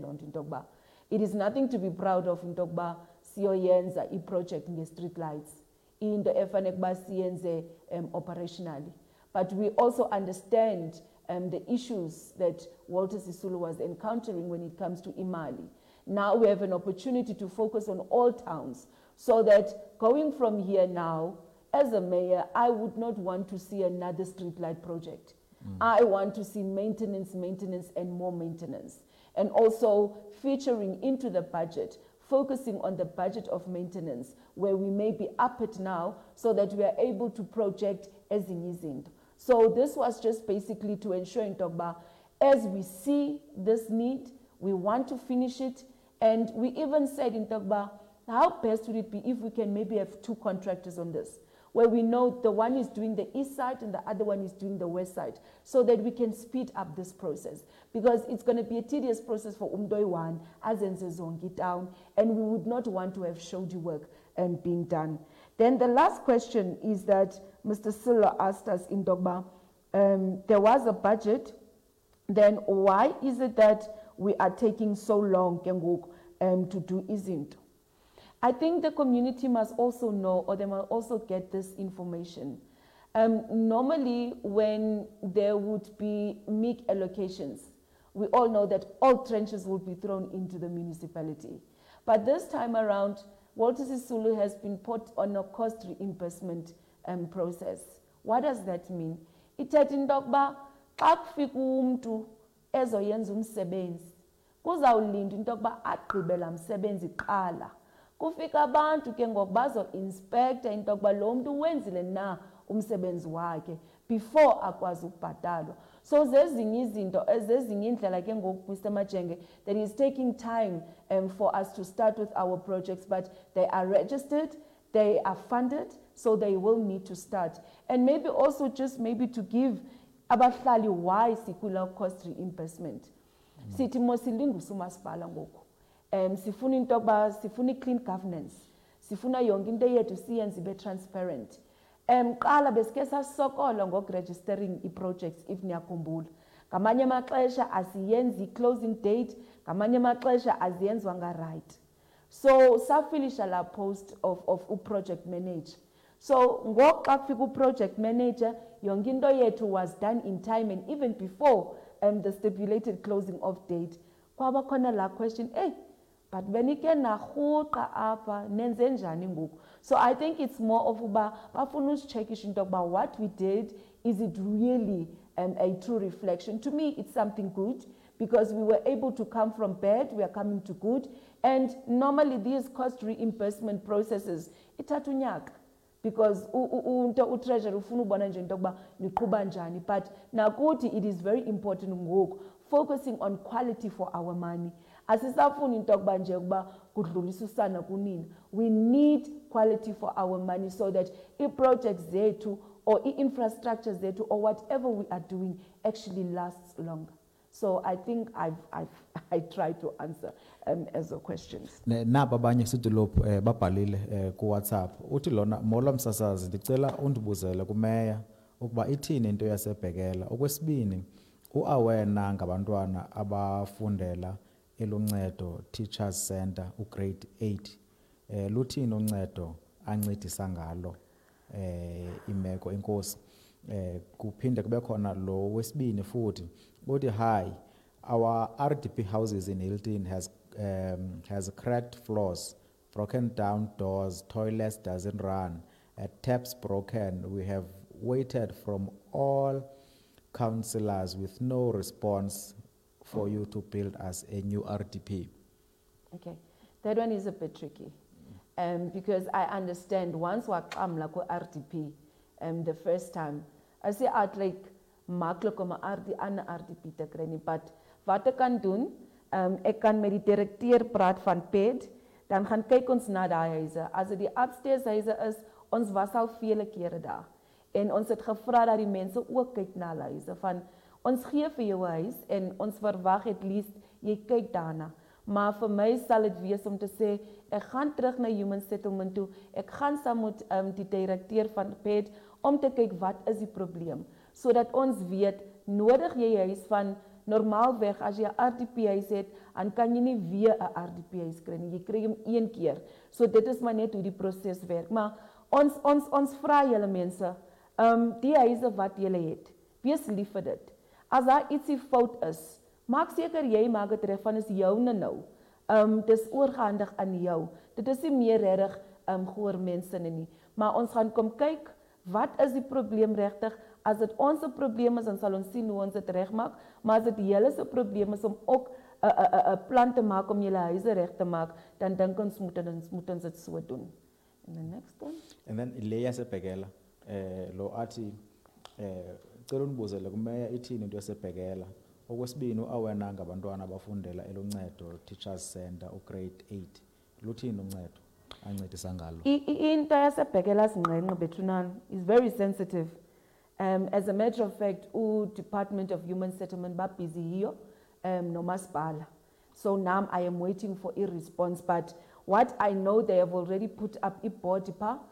it is nothing to be proud of in Togba, siyoyenza i-project nge-streetlights, into efanele kuba siyenze operationally. But we also understand the issues that Walter Sisulu was encountering when it comes to Imali. Now we have an opportunity to focus on all towns, so that going from here now, as a mayor, I would not want to see another streetlight project. I want to see maintenance, and more maintenance. And also featuring into the budget, focusing on the budget of maintenance, where we may be up it now, so that we are able to project as in. So this was just basically to ensure in Togba, as we see this need, we want to finish it. And we even said in Togba, how best would it be if we can maybe have two contractors on this, where we know the one is doing the east side and the other one is doing the west side, so that we can speed up this process. Because it's going to be a tedious process for Umdoi 1, as in Zongi town, and we would not want to have shoulder work being done. Then the last question is that Mr. Silla asked us in Dogba, there was a budget, then why is it that we are taking so long to do Izinto? I think the community must also know, or they must also get this information. Normally, when there would be MIG allocations, we all know that all trenches will be thrown into the municipality. But this time around, Walter Sisulu has been put on a cost reimbursement process. What does that mean? Ithetha into yokuba xa kufika umntu ezoyenza umsebenzi, kuzawulindwa into yokuba agqibe laa msebenzi kuqala. Kufika abantu ke ngoku bazo-inspecta into yokuba lo mntu wenzile na umsebenzi wakhe before akwazi ukubhatalwa. So zezinye izinto zezinye indlela ke ngoku Mr Majenge that is taking time for us to start with our projects, but they are registered, they are funded, so they will need to start. And maybe also just maybe to give abahlali why sikula cost reimbursement. Sithi mosilingusa umasipala ngoku. Sifuna into yokuba sifuna clean governance. Sifuna yonke into yethu siyenze ibe transparent. Qala besike sasokola ngokregistering i-projects if niyakhumbula. Ngamanye amaxesha asiyenzi closing date, ngamanye amaxesha aziyenzwanga right. So safilisha la post of project manager. So ngoxa kufika project manager yonke into yethu was done in time, and even before the stipulated closing of date. Kwaba khona la question, but benike nahuqa apa nenze njani ngoku. So I think it's more of uba bafuna usicheckisha into about what we did. Is it really a true reflection? To me, it's something good because we were able to come from bad, we are coming to good. And normally these cost reimbursement processes, ithatha unyaka. Because treasurer ufuna ubona nje into yokuba niqhuba njani, but nakuthi it is very important ngoku focusing on quality for our money. Asisafuni into yokuba nje ukuba kudlulisana kunina. We need quality for our money so that i-projects zethu or i-infrastructure zethu or whatever we are doing actually lasts longer. So I think I tried to answer as the questions. Naba abanye sidolophu babhalile ku WhatsApp uthi lona Molo Msasazi ndicela undibuzele kumeya ukuba ithini into yasebhekela. Okwesibini uawena ngabantwana abafundela eluncedo Teachers Center ugrade 8 luthini uncedo ancedisa ngalo imeko enkosi. Kuphinde kube khona lo wesibini futhi uthi hi, our RDP houses in Hilton has cracked floors, broken down doors, toilets doesn't run, taps broken. We have waited from all councillors with no response for you to build us a new RDP. Okay, that one is a bit tricky because I understand once waqamla ku RDP the first time, I say out like maklik om 'n RDP te kry nie, but wat ek kan doen, ek kan met die direkteur praat van PED, dan gaan kyk ons na daai huise. As dit die upstairs huise is, ons was al vele kere daar. En ons het gevra dat die mense ook kyk na hulle huise van ons gee vir jou 'n huis en ons verwag at least jy kyk daarna. Maar vir my sal dit wees om te sê ek gaan terug na Human Settlement toe. Ek gaan saam met die direkteur van PED om te kyk wat is die probleem. Sodat ons weet, nodig jy huis van normaalweg as jy 'n RDP huis het, dan kan jy nie weer 'n RDP huis kry nie. Jy kry hom een keer. So dit is maar net hoe die proses werk. Maar ons vra julle mense, die huise wat julle het, wees lief vir dit. As daar ietsie fout is, maak seker jy maak dit reg van is joune nou. Dis oorgehandig aan jou. Dit is nie meer reg gehoor mense nie. Maar ons gaan kom kyk, wat is die probleem regtig? As dit ons 'n probleem is, dan sal ons sien hoe ons dit regmaak. Maar as dit julle se probleem is om ook 'n plan te maak om julle huise reg te maak, dan dink ons moet ons dit so doen. And the next one. And then Leya sebhekela lo athi cela unibuzele kumeya ithini into yasebhekela. Okwesibini uawena ngabantwana abafundela eluncedo Teachers Center ugrade 8. Luthini uncedo ancedisa ngalo? Into yasebhekela singqenqe bethunana is very sensitive. As a matter of fact, Department of Human Settlement ba busy hiyo nomasipala. So now I am waiting for a response, but what I know they have already put up a board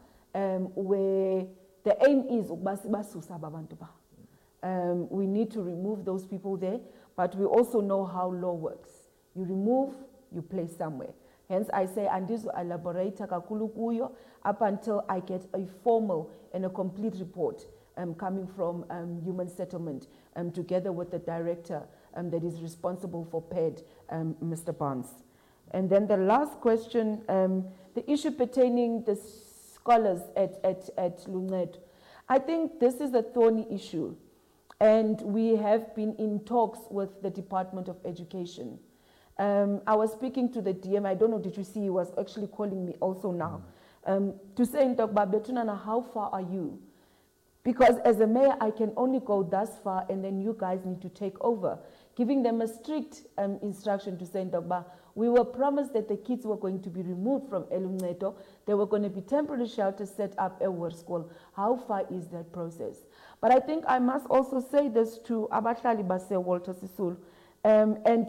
where the aim is ukubasusa abantu ba. We need to remove those people there, but we also know how law works. You remove, you place somewhere. Hence I say, and this will elaborate kakulu kuyo up until I get a formal and a complete report coming from Human Settlement together with the director that is responsible for PED, Mr. Barnes. And then the last question, the issue pertaining the scholars at Luncedo. I think this is a thorny issue, and we have been in talks with the Department of Education. I was speaking to the DM, I don't know, did you see, he was actually calling me also now, to say in Tokba, Betunana, how far are you? Because as a mayor, I can only go thus far, and then you guys need to take over. Giving them a strict instruction to say, Ndogba, we were promised that the kids were going to be removed from Eluncedo. There were going to be temporary shelters set up at Worskol. How far is that process? But I think I must also say this to Abahlali Base Walter Sisulu. And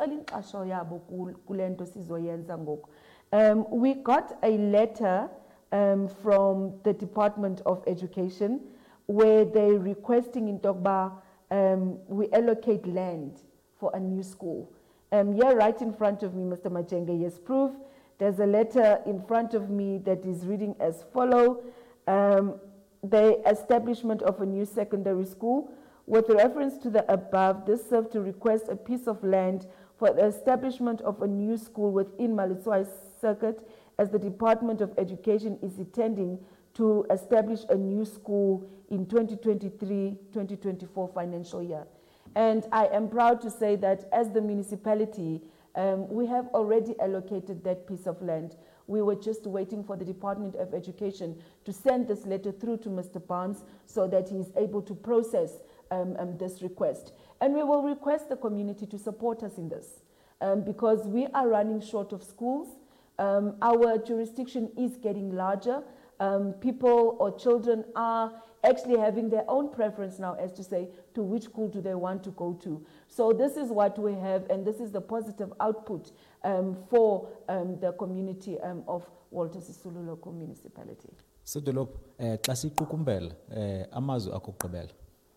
we got a letter from the Department of Education where they're requesting in Ndogba we allocate land for a new school. Here right in front of me, Mr. Majenge, yes, proof. There's a letter in front of me that is reading as follow. The establishment of a new secondary school. With reference to the above, this served to request a piece of land for the establishment of a new school within Malitswai Circuit, as the Department of Education is intending to establish a new school in 2023-2024 financial year. And I am proud to say that as the municipality, we have already allocated that piece of land. We were just waiting for the Department of Education to send this letter through to Mr. Barnes so that he is able to process this request. And we will request the community to support us in this because we are running short of schools. Our jurisdiction is getting larger. People or children are actually having their own preference now as to say to which school do they want to go to. So this is what we have, and this is the positive output for the community of Walter Sisulu Local Municipality. Sodolop, xa siqukumbela amazwi akugqibela.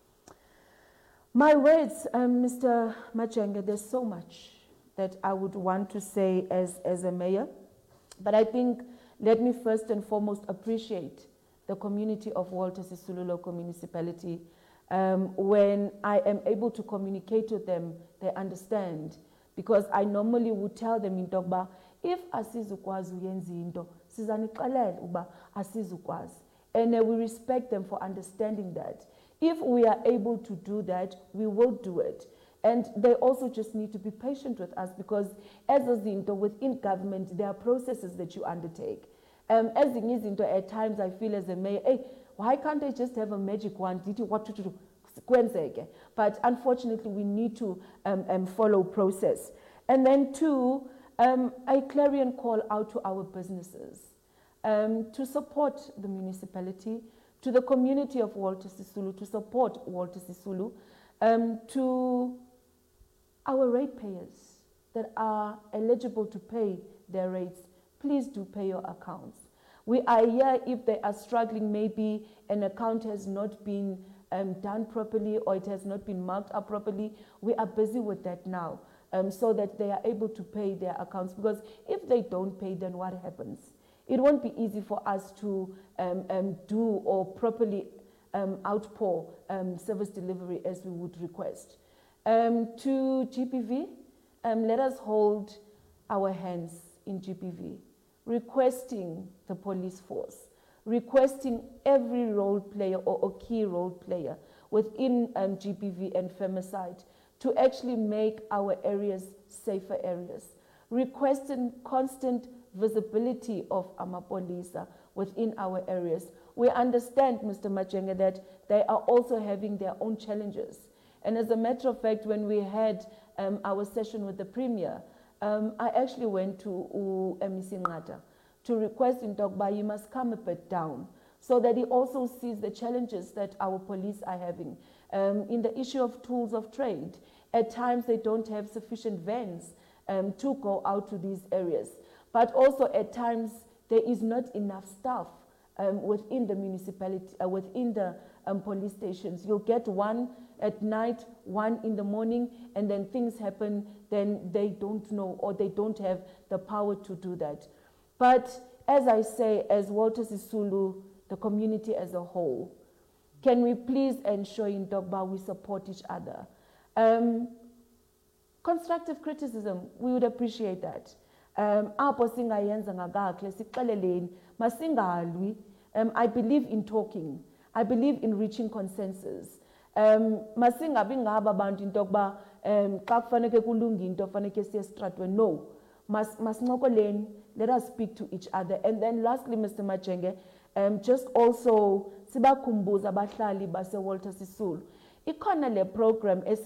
My words, Mr. Majenge, there's so much that I would want to say as a mayor, but I think let me first and foremost appreciate the community of Walter Sisulu Local Municipality. When I am able to communicate with them, they understand. Because I normally would tell them in Ndogba, if asizukwazi uyenza into, sizanixelela uba asizukwazi. And we respect them for understanding that. If we are able to do that, we will do it. And they also just need to be patient with us because as a zinto within government, there are processes that you undertake. As izinto, at times I feel as a mayor, hey, why can't I just have a magic wand? Did you what to do? But unfortunately, we need to follow process. And then two, a clarion call out to our businesses to support the municipality, to the community of Walter Sisulu, to support Walter Sisulu, to our ratepayers that are eligible to pay their rates. Please do pay your accounts. We are here if they are struggling, maybe an account has not been done properly or it has not been marked up properly. We are busy with that now so that they are able to pay their accounts, because if they don't pay, then what happens? It won't be easy for us to do or properly outpour service delivery as we would request. To GPV, let us hold our hands in GPV, requesting the police force, requesting every role player or key role player within GPV and femicide to actually make our areas safer areas, requesting constant visibility of Amapolisa within our areas. We understand, Mr. Majenge, that they are also having their own challenges. And as a matter of fact, when we had our session with the Premier, I actually went to MEC Ngata to request in Ndogba, you must come a bit down so that he also sees the challenges that our police are having. In the issue of tools of trade, at times they don't have sufficient vans to go out to these areas. But also at times there is not enough staff within the municipality, within the police stations. You'll get one at night, one in the morning, and then things happen, then they don't know or they don't have the power to do that. But as I say, as Walter Sisulu, the community as a whole, can we please ensure in Ndogba we support each other? Constructive criticism, we would appreciate that. I believe in talking. I believe in reaching consensus. No, let us speak to each other. And then lastly, Mr. Majenge, just also sibakhumbuza abahlali base Walter Sisulu. Ikhona le program